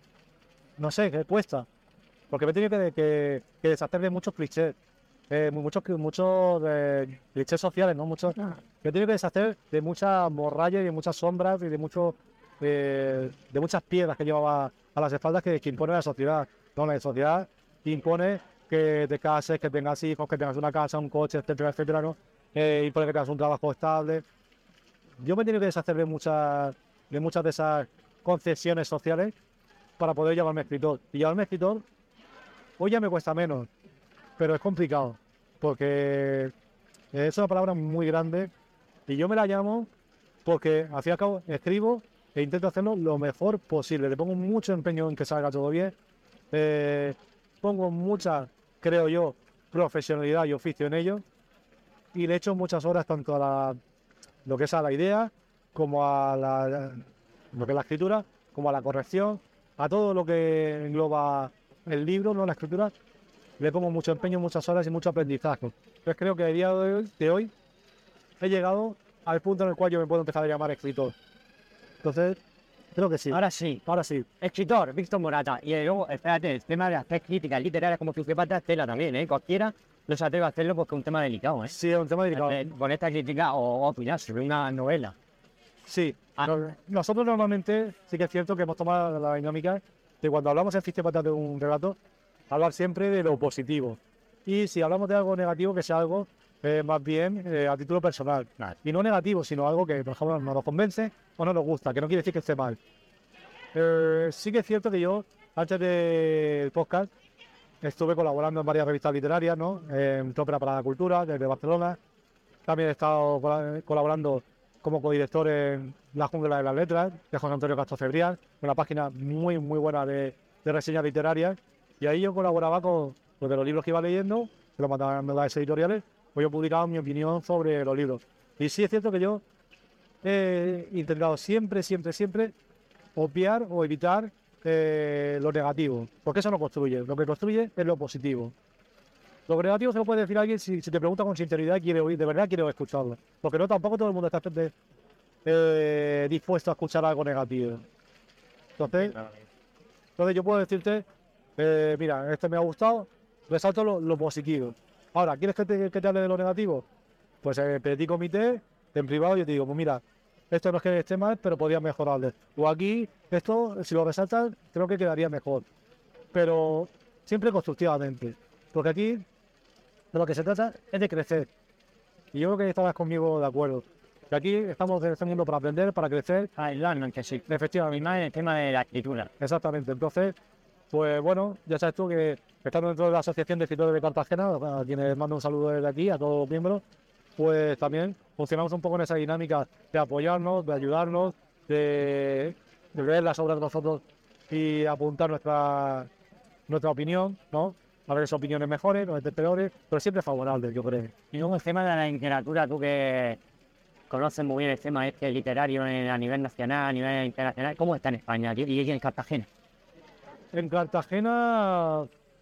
Speaker 2: no sé, que cuesta. Porque me he tenido que, que, que deshacer de muchos clichés, eh, muchos, muchos eh, clichés sociales, ¿no? Muchos, me he tenido que deshacer de muchas morrallas y de muchas sombras y de muchos, eh, de muchas piedras que llevaba a las espaldas que, que impone la sociedad. No, la sociedad impone que te cases, que tengas hijos, que tengas una casa, un coche, etcétera, etcétera, ¿no? Eh, impone que tengas un trabajo estable. Yo me he tenido que deshacer de muchas, de muchas de esas concesiones sociales para poder llamarme escritor. Y llamarme escritor hoy ya me cuesta menos, pero es complicado, porque es una palabra muy grande y yo me la llamo porque al fin y al cabo escribo e intento hacerlo lo mejor posible. Le pongo mucho empeño en que salga todo bien, eh, pongo mucha, creo yo, profesionalidad y oficio en ello y le echo muchas horas tanto a la, lo que es a la idea como a la, lo que es la escritura, como a la corrección, a todo lo que engloba el libro, no la escritura. Le pongo mucho empeño, muchas horas y mucho aprendizaje. Entonces creo que a día de hoy, de hoy he llegado al punto en el cual yo me puedo empezar a llamar escritor. Entonces, creo que sí.
Speaker 1: Ahora sí.
Speaker 2: Ahora sí.
Speaker 1: Escritor, Víctor Morata. Y luego, espérate, el tema de hacer críticas literarias como Fiufipata es tela también, ¿eh? Cualquiera no se atreve a hacerlo porque es un tema delicado, ¿eh?
Speaker 2: Sí, es un tema delicado.
Speaker 1: Eh, Ponerte a criticar o, o opinar sobre una novela.
Speaker 2: Sí.
Speaker 1: Ah.
Speaker 2: No- nosotros normalmente sí que es cierto que hemos tomado la dinámica de cuando hablamos en Fiufipata de un relato, hablar siempre de lo positivo. Y si hablamos de algo negativo, que sea algo eh, más bien eh, a título personal.
Speaker 1: Vale.
Speaker 2: Y no negativo, sino algo que, por ejemplo, no nos convence o no nos gusta, que no quiere decir que esté mal. Eh, sí que es cierto que yo, antes del podcast, estuve colaborando en varias revistas literarias, ¿no? En Ópera para la Cultura, desde Barcelona. También he estado cola- colaborando como codirector en La Jungla de las Letras, de José Antonio Castro Cebrián, una página muy, muy buena de, de reseñas literarias. Y ahí yo colaboraba con, pues, de los libros que iba leyendo, que lo mandaban a las editoriales, pues yo publicaba mi opinión sobre los libros. Y sí es cierto que yo he intentado siempre, siempre, siempre obviar o evitar eh, lo negativo, porque eso no construye. Lo que construye es lo positivo. Lo negativo se lo puede decir a alguien si, si te pregunta con sinceridad y quiere oír, de verdad quiere escucharlo. Porque no, tampoco todo el mundo está de- eh, dispuesto a escuchar algo negativo. Entonces, entonces yo puedo decirte, eh, mira, este me ha gustado, resalto lo, lo positivo. Ahora, ¿quieres que te, que te hable de lo negativo? Pues eh, pedí comité, en privado yo te digo, pues mira, esto no es que esté mal, pero podría mejorarle. O aquí, esto, si lo resaltas, creo que quedaría mejor. Pero siempre constructivamente. Porque aquí de lo que se trata es de crecer. Y yo creo que estarás conmigo de acuerdo. Que aquí estamos en este mundo para aprender, para crecer.
Speaker 1: Ah, el learning, que sí.
Speaker 2: Efectivamente.
Speaker 1: Y más en el tema de la escritura.
Speaker 2: Exactamente. Entonces, pues bueno, ya sabes tú que estando dentro de la Asociación de Escritores de Cartagena, a quienes mando un saludo desde aquí, a todos los miembros, pues también funcionamos un poco en esa dinámica de apoyarnos, de ayudarnos, de, de ver las obras de nosotros y apuntar nuestra, nuestra opinión, ¿no? A ver, esas opiniones mejores, no veces peores, pero siempre favorables, yo creo.
Speaker 1: Y luego el tema de la literatura, tú que conoces muy bien el tema este literario en- a nivel nacional, a nivel internacional, ¿cómo está en España y y en Cartagena?
Speaker 2: En Cartagena,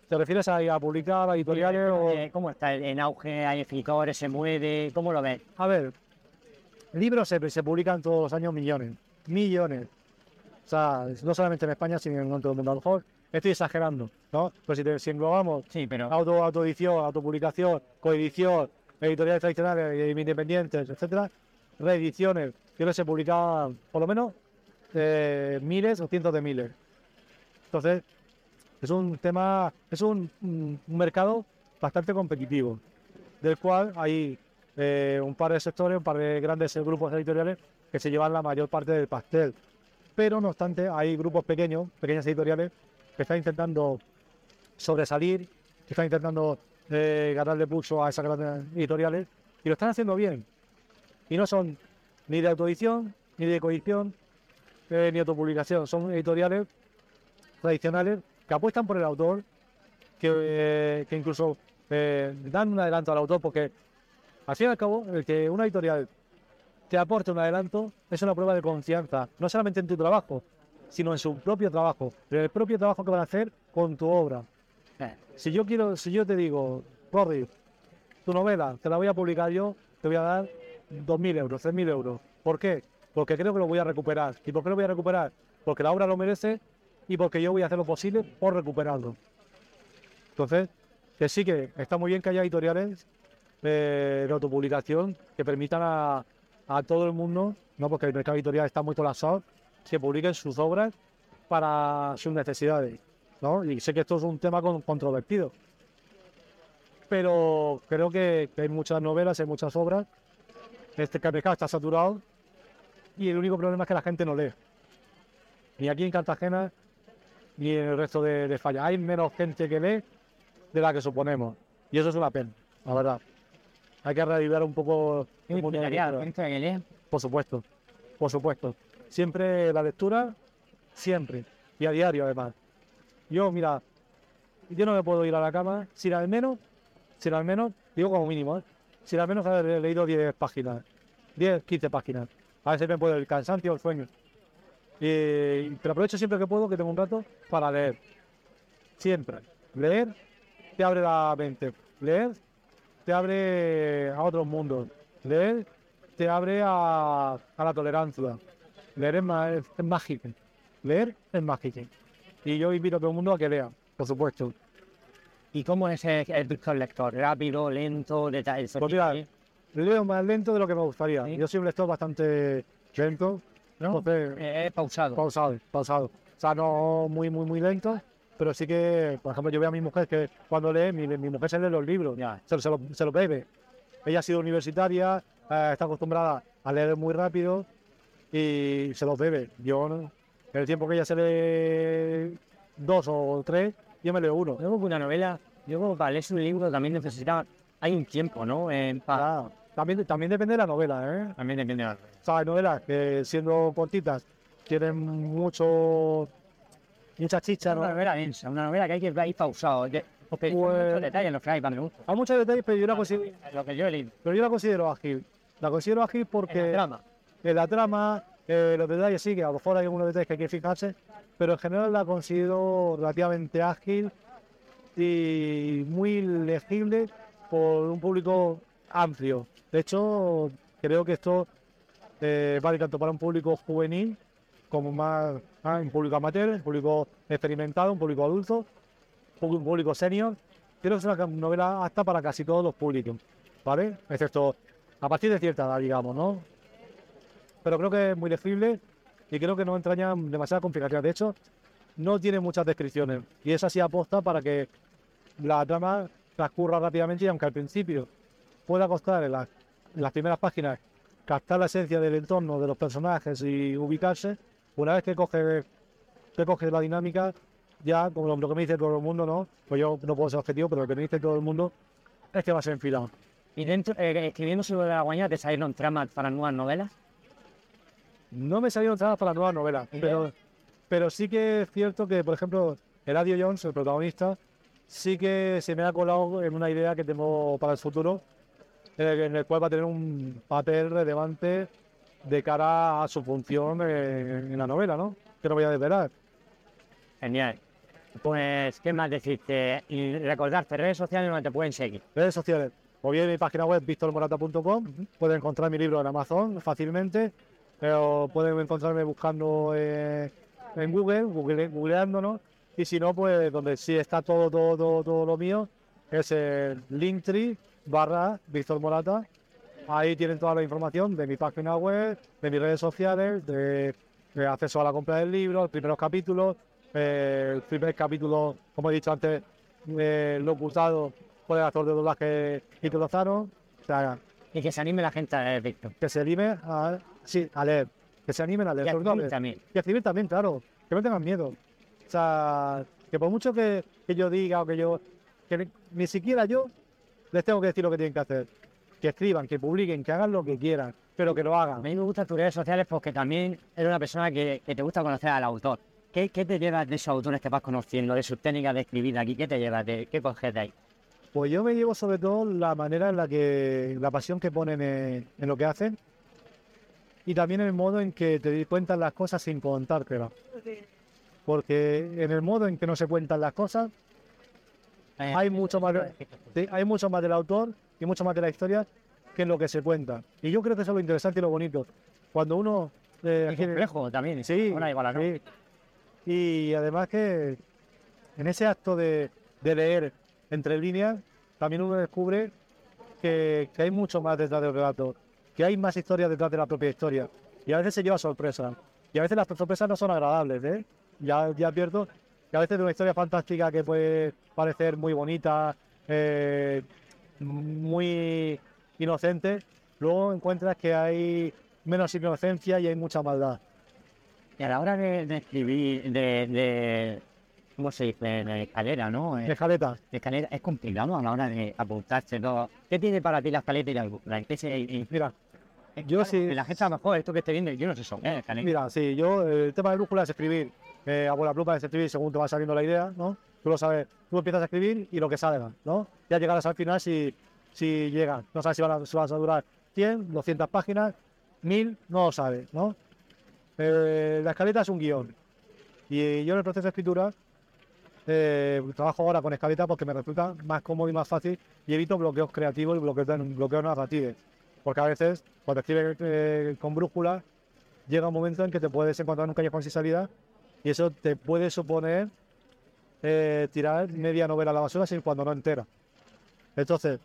Speaker 2: ¿Te refieres a, a publicar, a editoriales o...?
Speaker 1: Eh, ¿Cómo está en auge? ¿Hay escritores? ¿Se mueve? ¿Cómo lo ves?
Speaker 2: A ver, libros se, se publican todos los años millones, millones. O sea, no solamente en España, sino en todo el mundo. A lo mejor estoy exagerando, ¿no? Pues si, te, si englobamos
Speaker 1: Sí, pero
Speaker 2: auto, autoedición, autopublicación, coedición, editoriales tradicionales e independientes, etcétera, reediciones, creo que se publican por lo menos eh, miles o cientos de miles. Entonces, es un tema, es un, un mercado bastante competitivo, del cual hay eh, un par de sectores, un par de grandes grupos editoriales que se llevan la mayor parte del pastel. Pero, no obstante, hay grupos pequeños, pequeñas editoriales, que están intentando sobresalir, que están intentando eh, ganarle pulso a esas grandes editoriales, y lo están haciendo bien. Y no son ni de autoedición, ni de coedición, eh, ni autopublicación. Son editoriales tradicionales que apuestan por el autor, que, eh, que incluso eh, dan un adelanto al autor, porque al fin y al cabo, el que una editorial te aporte un adelanto es una prueba de confianza, no solamente en tu trabajo, sino en su propio trabajo, en el propio trabajo que van a hacer con tu obra. Si yo quiero, si yo te digo, Corri, tu novela te la voy a publicar yo, te voy a dar dos mil euros, tres mil euros. ¿Por qué? Porque creo que lo voy a recuperar. ¿Y por qué lo voy a recuperar? Porque la obra lo merece y porque yo voy a hacer lo posible por recuperarlo. Entonces, que sí que está muy bien que haya editoriales eh, de autopublicación que permitan a, a todo el mundo, no, porque el mercado editorial está muy colapsado, que publiquen sus obras para sus necesidades, ¿no? Y sé que esto es un tema con, controvertido, pero creo que, que hay muchas novelas, hay muchas obras, este que el mercado está saturado y el único problema es que la gente no lee. Ni aquí en Cartagena, ni en el resto de, de España. Hay menos gente que lee de la que suponemos. Y eso es una pena, la verdad. Hay que reavivar un poco el mundo de la lectura. Por supuesto, por supuesto. Siempre la lectura, siempre. Y a diario, además. Yo, mira, yo no me puedo ir a la cama sin al menos, sin al menos, digo como mínimo, ¿eh? sin al menos haber leído diez páginas. diez, quince páginas. A veces me puede el cansancio o el sueño. Y, pero aprovecho siempre que puedo, que tengo un rato, para leer. Siempre. Leer te abre la mente. Leer te abre a otros mundos. Leer te abre a, a la tolerancia. Leer es, ma- es, es mágico. Leer es mágico. Y yo invito a todo el mundo a que lea, por supuesto.
Speaker 1: ¿Y cómo es el, el Víctor lector? ¿Rápido, lento, detalle?
Speaker 2: Pues mira, leo más lento de lo que me gustaría.
Speaker 1: ¿Sí?
Speaker 2: Yo soy un lector bastante lento,
Speaker 1: ¿No?
Speaker 2: entonces
Speaker 1: Eh, pausado.
Speaker 2: pausado, pausado. O sea, no muy, muy, muy lento, pero sí que, por ejemplo, yo veo a mi mujer que cuando lee, mi, mi mujer se lee los libros,
Speaker 1: Ya.
Speaker 2: se, se, lo, se lo bebe. Ella ha sido universitaria, eh, está acostumbrada a leer muy rápido y se los bebe. Yo, no, en el tiempo que ella se lee dos o tres, yo me leo uno.
Speaker 1: Yo creo que una novela, yo creo que para leer un libro también necesita, hay un tiempo, ¿no? Eh, para...
Speaker 2: Ah, también, también depende de la novela, ¿eh?
Speaker 1: También depende de la...
Speaker 2: O sea, hay novelas que siendo cortitas tienen mucho, mucha chicha,
Speaker 1: Una
Speaker 2: ¿no?
Speaker 1: novela densa, una novela que hay que ir pausado. que- Porque hay
Speaker 2: Pues-
Speaker 1: muchos detalles en los que hay para me gusta.
Speaker 2: Hay muchos detalles, pero yo la considero,
Speaker 1: Lo que yo he leído.
Speaker 2: pero yo la considero ágil. La considero ágil
Speaker 1: En
Speaker 2: porque
Speaker 1: la trama.
Speaker 2: en la trama, eh, los detalles sí, que a lo mejor hay algunos detalles que hay que fijarse, pero en general la considero relativamente ágil y muy legible por un público amplio. De hecho, creo que esto eh, vale tanto para un público juvenil como más ah, un público amateur, un público experimentado, un público adulto, un público senior. Creo que es una novela apta para casi todos los públicos, ¿vale? Excepto a partir de cierta edad, digamos, ¿no? Pero creo que es muy legible y creo que no entraña demasiada complicación. De hecho, no tiene muchas descripciones y es así aposta para que la trama transcurra rápidamente y aunque al principio pueda costar en, la- en las primeras páginas captar la esencia del entorno, de los personajes y ubicarse, una vez que coge, que coge la dinámica, ya, como lo, lo que me dice todo el mundo, ¿no? Pues yo no puedo ser objetivo, pero lo que me dice todo el mundo es que va a ser enfilado.
Speaker 1: Y dentro, eh, escribiendo sobre la guaña, ¿te salieron tramas para nuevas novelas?
Speaker 2: No me salieron tramas para nuevas novelas,
Speaker 1: Bien.
Speaker 2: pero, pero sí que es cierto que, por ejemplo, Eladio Jones, el protagonista, sí que se me ha colado en una idea que tengo para el futuro, en el, en el cual va a tener un papel relevante de cara a su función en, en la novela, ¿no? Que no voy a desvelar.
Speaker 1: Genial. Pues, ¿qué más decirte? Y recordarte, redes sociales donde te pueden seguir.
Speaker 2: Redes sociales. O bien mi página web, victor morata punto com. Pueden encontrar mi libro en Amazon fácilmente. Pero pueden encontrarme buscando eh, en Google, Google, googleándonos. Y si no, pues donde sí está todo, todo, todo, todo lo mío, es el Linktree barra Víctor Morata. Ahí tienen toda la información de mi página web, de mis redes sociales, de, de acceso a la compra del libro, los primeros capítulos, eh, el primer capítulo, como he dicho antes, eh, locutado por el actor de doblaje Ito Lozano. O sea,
Speaker 1: Y que se anime la gente a leer, Víctor.
Speaker 2: que se anime a, sí, a leer, que se animen a leer.
Speaker 1: Y a
Speaker 2: sobre todo a
Speaker 1: escribir
Speaker 2: leer.
Speaker 1: también.
Speaker 2: Y a escribir también, claro, que no tengan miedo. O sea, que por mucho que, que yo diga o que yo, que ni, ni siquiera yo les tengo que decir lo que tienen que hacer. Que escriban, que publiquen, que hagan lo que quieran, pero que lo
Speaker 1: A
Speaker 2: hagan.
Speaker 1: mí me gustan tus redes sociales porque también eres una persona que, que te gusta conocer al autor. ¿Qué, ¿Qué te llevas de esos autores que vas conociendo, de sus técnicas de escribir aquí? ¿Qué te llevas? De, ¿Qué coges de ahí?
Speaker 2: Pues yo me llevo sobre todo la manera en la que, la pasión que ponen en, en lo que hacen y también el modo en que te cuentan las cosas sin contártelas. Porque en el modo en que no se cuentan las cosas
Speaker 1: Eh,
Speaker 2: hay mucho más, de- sí, hay mucho más del autor y mucho más de la historia que en lo que se cuenta. Y yo creo que eso es lo interesante y lo bonito. Cuando uno... eh,
Speaker 1: Es complejo también.
Speaker 2: Sí,
Speaker 1: Ahora igual, ¿no?
Speaker 2: sí. Y además que en ese acto de, de leer entre líneas, también uno descubre que, que hay mucho más detrás del relato, que hay más historias detrás de la propia historia. Y a veces se lleva sorpresa. Y a veces las sorpresas no son agradables, ¿eh? Ya, ya advierto que a veces de una historia fantástica que puede parecer muy bonita, eh, muy inocente, luego encuentras que hay menos inocencia y hay mucha maldad.
Speaker 1: Y a la hora de, de escribir, de, de, ¿cómo se dice? De escalera, ¿no? Eh,
Speaker 2: Escaleta.
Speaker 1: de escalera es complicado a la hora de apuntarse todo. ¿Qué tiene para ti la escaleta y la, la ¿qué se- y-
Speaker 2: Mira,
Speaker 1: y-
Speaker 2: yo
Speaker 1: claro,
Speaker 2: sí-
Speaker 1: que la gente a lo mejor esto que esté viendo, yo no sé eso, ¿eh? Escalera.
Speaker 2: Mira, sí, yo el tema de brújula es escribir. Eh, a buena pluma es escribir según te va saliendo la idea, ¿no? Tú lo sabes, tú empiezas a escribir y lo que salga, ¿no? Ya llegarás al final si, si llegan. No sabes si van, a, si van a durar cien, doscientas páginas, mil, no lo sabes, ¿no? Eh, la escaleta es un guión. Y yo en el proceso de escritura eh, trabajo ahora con escaleta porque me resulta más cómodo y más fácil y evito bloqueos creativos y bloqueos, bloqueos narrativos. Porque a veces, cuando escribes eh, con brújula, llega un momento en que te puedes encontrar en un callejón sin salida y eso te puede suponer eh, tirar media novela a la basura sin cuando no entera. Entonces,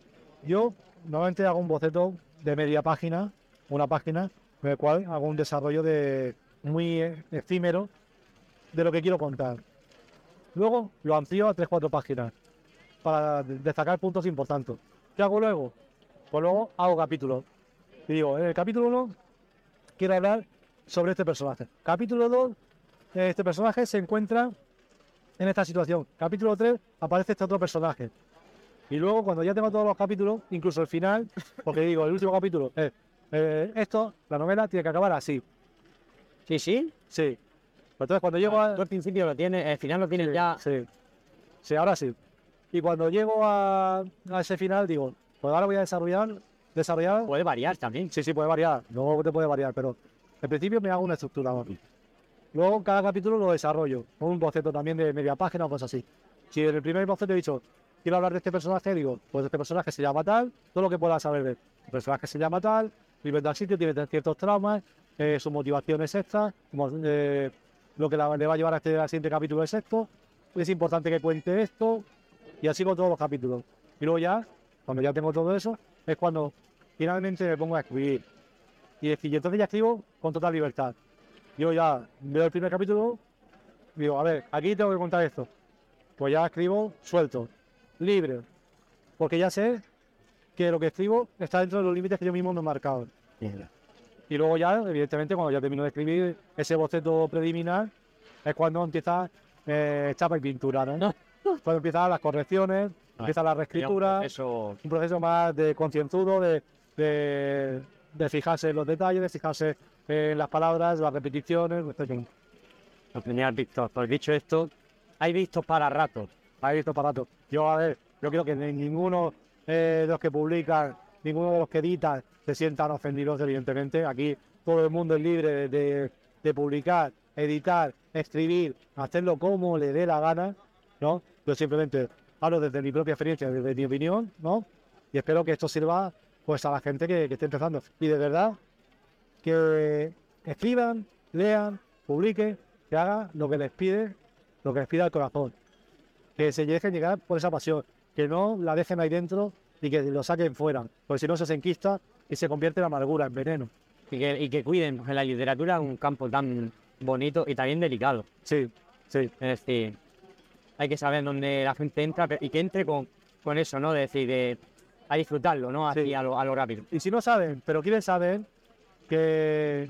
Speaker 2: yo normalmente hago un boceto de media página, una página, en el cual hago un desarrollo de muy eh, efímero de lo que quiero contar. Luego lo amplío a tres cuatro páginas para de- destacar puntos importantes. ¿Qué hago luego? Pues luego hago capítulos. Y digo, en el capítulo uno quiero hablar sobre este personaje. Capítulo dos, este personaje se encuentra en esta situación. Capítulo tres, aparece este otro personaje. Y luego, cuando ya tengo todos los capítulos, incluso el final, porque digo, el último capítulo, eh, eh, esto, la novela tiene que acabar así.
Speaker 1: Sí, sí.
Speaker 2: Sí. Entonces, cuando llego a...
Speaker 1: Tú al principio lo tienes, al final lo tienes
Speaker 2: Sí,
Speaker 1: ya.
Speaker 2: sí. Sí, ahora sí. Y cuando llego a, a ese final, digo, pues ahora voy a desarrollar, desarrollar...
Speaker 1: Puede variar también.
Speaker 2: Sí, sí, puede variar. Luego te puede variar, pero en principio me hago una estructura. Luego cada capítulo lo desarrollo, con un boceto también de media página o cosas así. Si en el primer boceto he dicho, quiero hablar de este personaje, digo, pues este personaje se llama tal, todo lo que pueda saber de él. El personaje se llama tal, vive en tal sitio, tiene ciertos traumas, eh, su motivación es esta, como, eh, lo que la- le va a llevar a este al siguiente capítulo es esto, es importante que cuente esto, y así con todos los capítulos. Y luego ya, cuando ya tengo todo eso, es cuando finalmente me pongo a escribir. Y decir, y entonces ya escribo con total libertad. Yo ya veo el primer capítulo, digo, a ver, aquí tengo que contar esto. Pues ya escribo suelto, libre, porque ya sé que lo que escribo está dentro de los límites que yo mismo me he marcado. Y luego ya, evidentemente, cuando ya termino de escribir ese boceto preliminar, es cuando empieza eh, chapa y pintura, ¿no? Cuando empiezan las correcciones, empieza la reescritura,
Speaker 1: Eso.
Speaker 2: un proceso más de concienzudo, de, de, de fijarse en los detalles, de fijarse en las palabras, las repeticiones, etcétera.
Speaker 1: Genial, Víctor. Pues dicho esto, hay vistos para ratos.
Speaker 2: Hay estos aparatos. Yo, a ver, yo creo que ni- ninguno eh, de los que publican, ninguno de los que editan se sientan ofendidos, evidentemente. Aquí todo el mundo es libre de, de- de publicar editar, escribir, hacerlo como le dé la gana, ¿no? Yo simplemente hablo desde mi propia experiencia, desde mi opinión, ¿no? Y espero que esto sirva pues a la gente que, que esté empezando. Y de verdad, que escriban, lean, publiquen, que hagan lo que les pide, lo que les pida el corazón. Que se dejen llegar por esa pasión, que no la dejen ahí dentro y que lo saquen fuera, porque si no se enquista y se convierte en amargura, en veneno.
Speaker 1: Y que, y que cuiden, porque la literatura es un campo tan bonito y también delicado.
Speaker 2: Sí, sí.
Speaker 1: Es decir, hay que saber dónde la gente entra y que entre con, con eso, ¿no? De decir, de, a disfrutarlo, ¿no? Así
Speaker 2: Sí.
Speaker 1: a, lo, a lo rápido.
Speaker 2: Y si no saben, pero quieren saber que...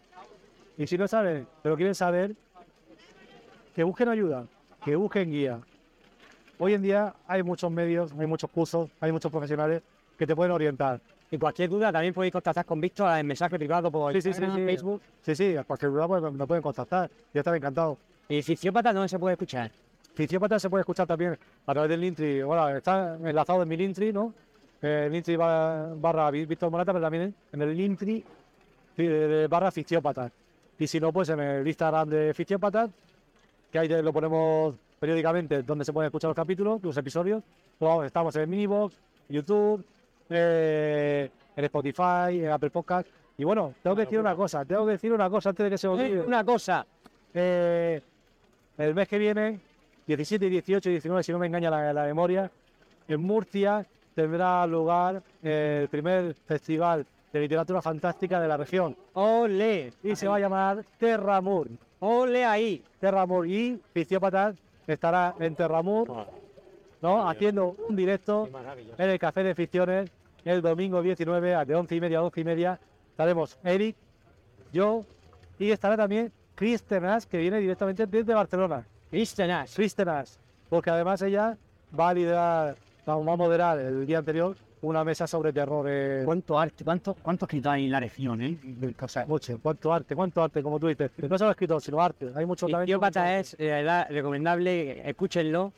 Speaker 2: Y si no saben, pero quieren saber, que busquen ayuda, que busquen guía. Hoy en día hay muchos medios, hay muchos cursos, hay muchos profesionales que te pueden orientar.
Speaker 1: Y cualquier duda también podéis contactar con Víctor en mensaje privado por
Speaker 2: Sí, sí, sí,
Speaker 1: Instagram,
Speaker 2: sí.
Speaker 1: Facebook.
Speaker 2: Sí, sí, a cualquier duda pues, me pueden contactar. Yo estaré encantado.
Speaker 1: Y Ficiópata, ¿dónde se puede escuchar?
Speaker 2: Ficiópata se puede escuchar también a través del Linktree. Bueno, está enlazado en mi Linktree, ¿no? Eh, Linktree barra, barra Víctor Morata, pero también en el Linktree de, de barra Ficiópata. Y si no, pues en el Instagram de Ficiópata, que ahí lo ponemos periódicamente donde se pueden escuchar los capítulos, los episodios. Luego estamos en Minibox, YouTube, eh, en Spotify, en Apple Podcast. Y bueno, tengo que decir una cosa, tengo que decir una cosa antes de que se me olvide.
Speaker 1: Una cosa,
Speaker 2: Eh, el mes que viene, diecisiete, dieciocho y diecinueve, si no me engaña la, la memoria, en Murcia tendrá lugar eh, el primer festival de literatura fantástica de la región
Speaker 1: ole,
Speaker 2: y se va a llamar Terramur.
Speaker 1: ole ahí.
Speaker 2: Terramur y Ficiópatas estará en Terramur, ¿no? Haciendo un directo en el Café de Ficciones el domingo diecinueve a de once y media a doce y media. Estaremos Eric, yo y estará también Kristen Ash, que viene directamente desde Barcelona.
Speaker 1: Kristen Ash.
Speaker 2: Kristen Ash, porque además ella va a liderar, va a moderar el día anterior una mesa sobre terror. Eh,
Speaker 1: ¿Cuánto arte, cuánto, cuánto escrito hay en la región, eh? O sea,
Speaker 2: mucho, cuánto arte, cuánto arte, como tú dices. No solo escritor, sino arte. Hay mucho talento.
Speaker 1: Ficiópata es, eh, la- recomendable, escúchenlo.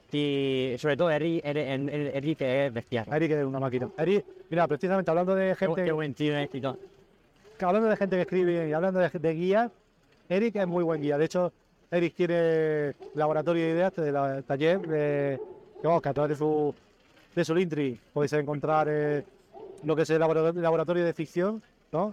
Speaker 1: Y sobre todo Eric, Eric, Eric, Eric que es bestial.
Speaker 2: Eric es una máquina. Eric, mira, precisamente hablando de
Speaker 1: Qué,
Speaker 2: gente,
Speaker 1: qué buen tío es escritor.
Speaker 2: hablando de gente que escribe y hablando de, de guía, Eric es muy buen guía. De hecho, Eric tiene laboratorio de ideas del la- taller de, que, vamos, que a través de su, de su Linktree podéis encontrar eh, lo que es el laboratorio, laboratorio de ficción, ¿no?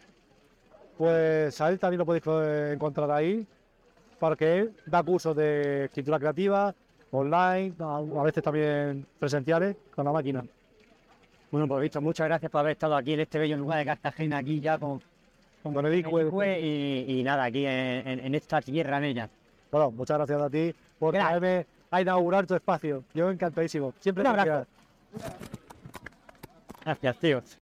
Speaker 2: Pues a él también lo podéis eh, encontrar ahí, porque él da cursos de escritura creativa, online, a, a veces también presenciales, con la máquina.
Speaker 1: Bueno, pues Víctor, muchas gracias por haber estado aquí en este bello lugar de Cartagena, aquí ya con, con
Speaker 2: Don Eric,
Speaker 1: Eric Cue y, y nada, aquí en, en- en esta tierra bella.
Speaker 2: Bueno, muchas gracias a ti por
Speaker 1: Gracias.
Speaker 2: traerme a inaugurar tu espacio. Yo encantadísimo. Siempre
Speaker 1: Un
Speaker 2: te
Speaker 1: abrazo.
Speaker 2: quedas.
Speaker 1: Gracias, tío.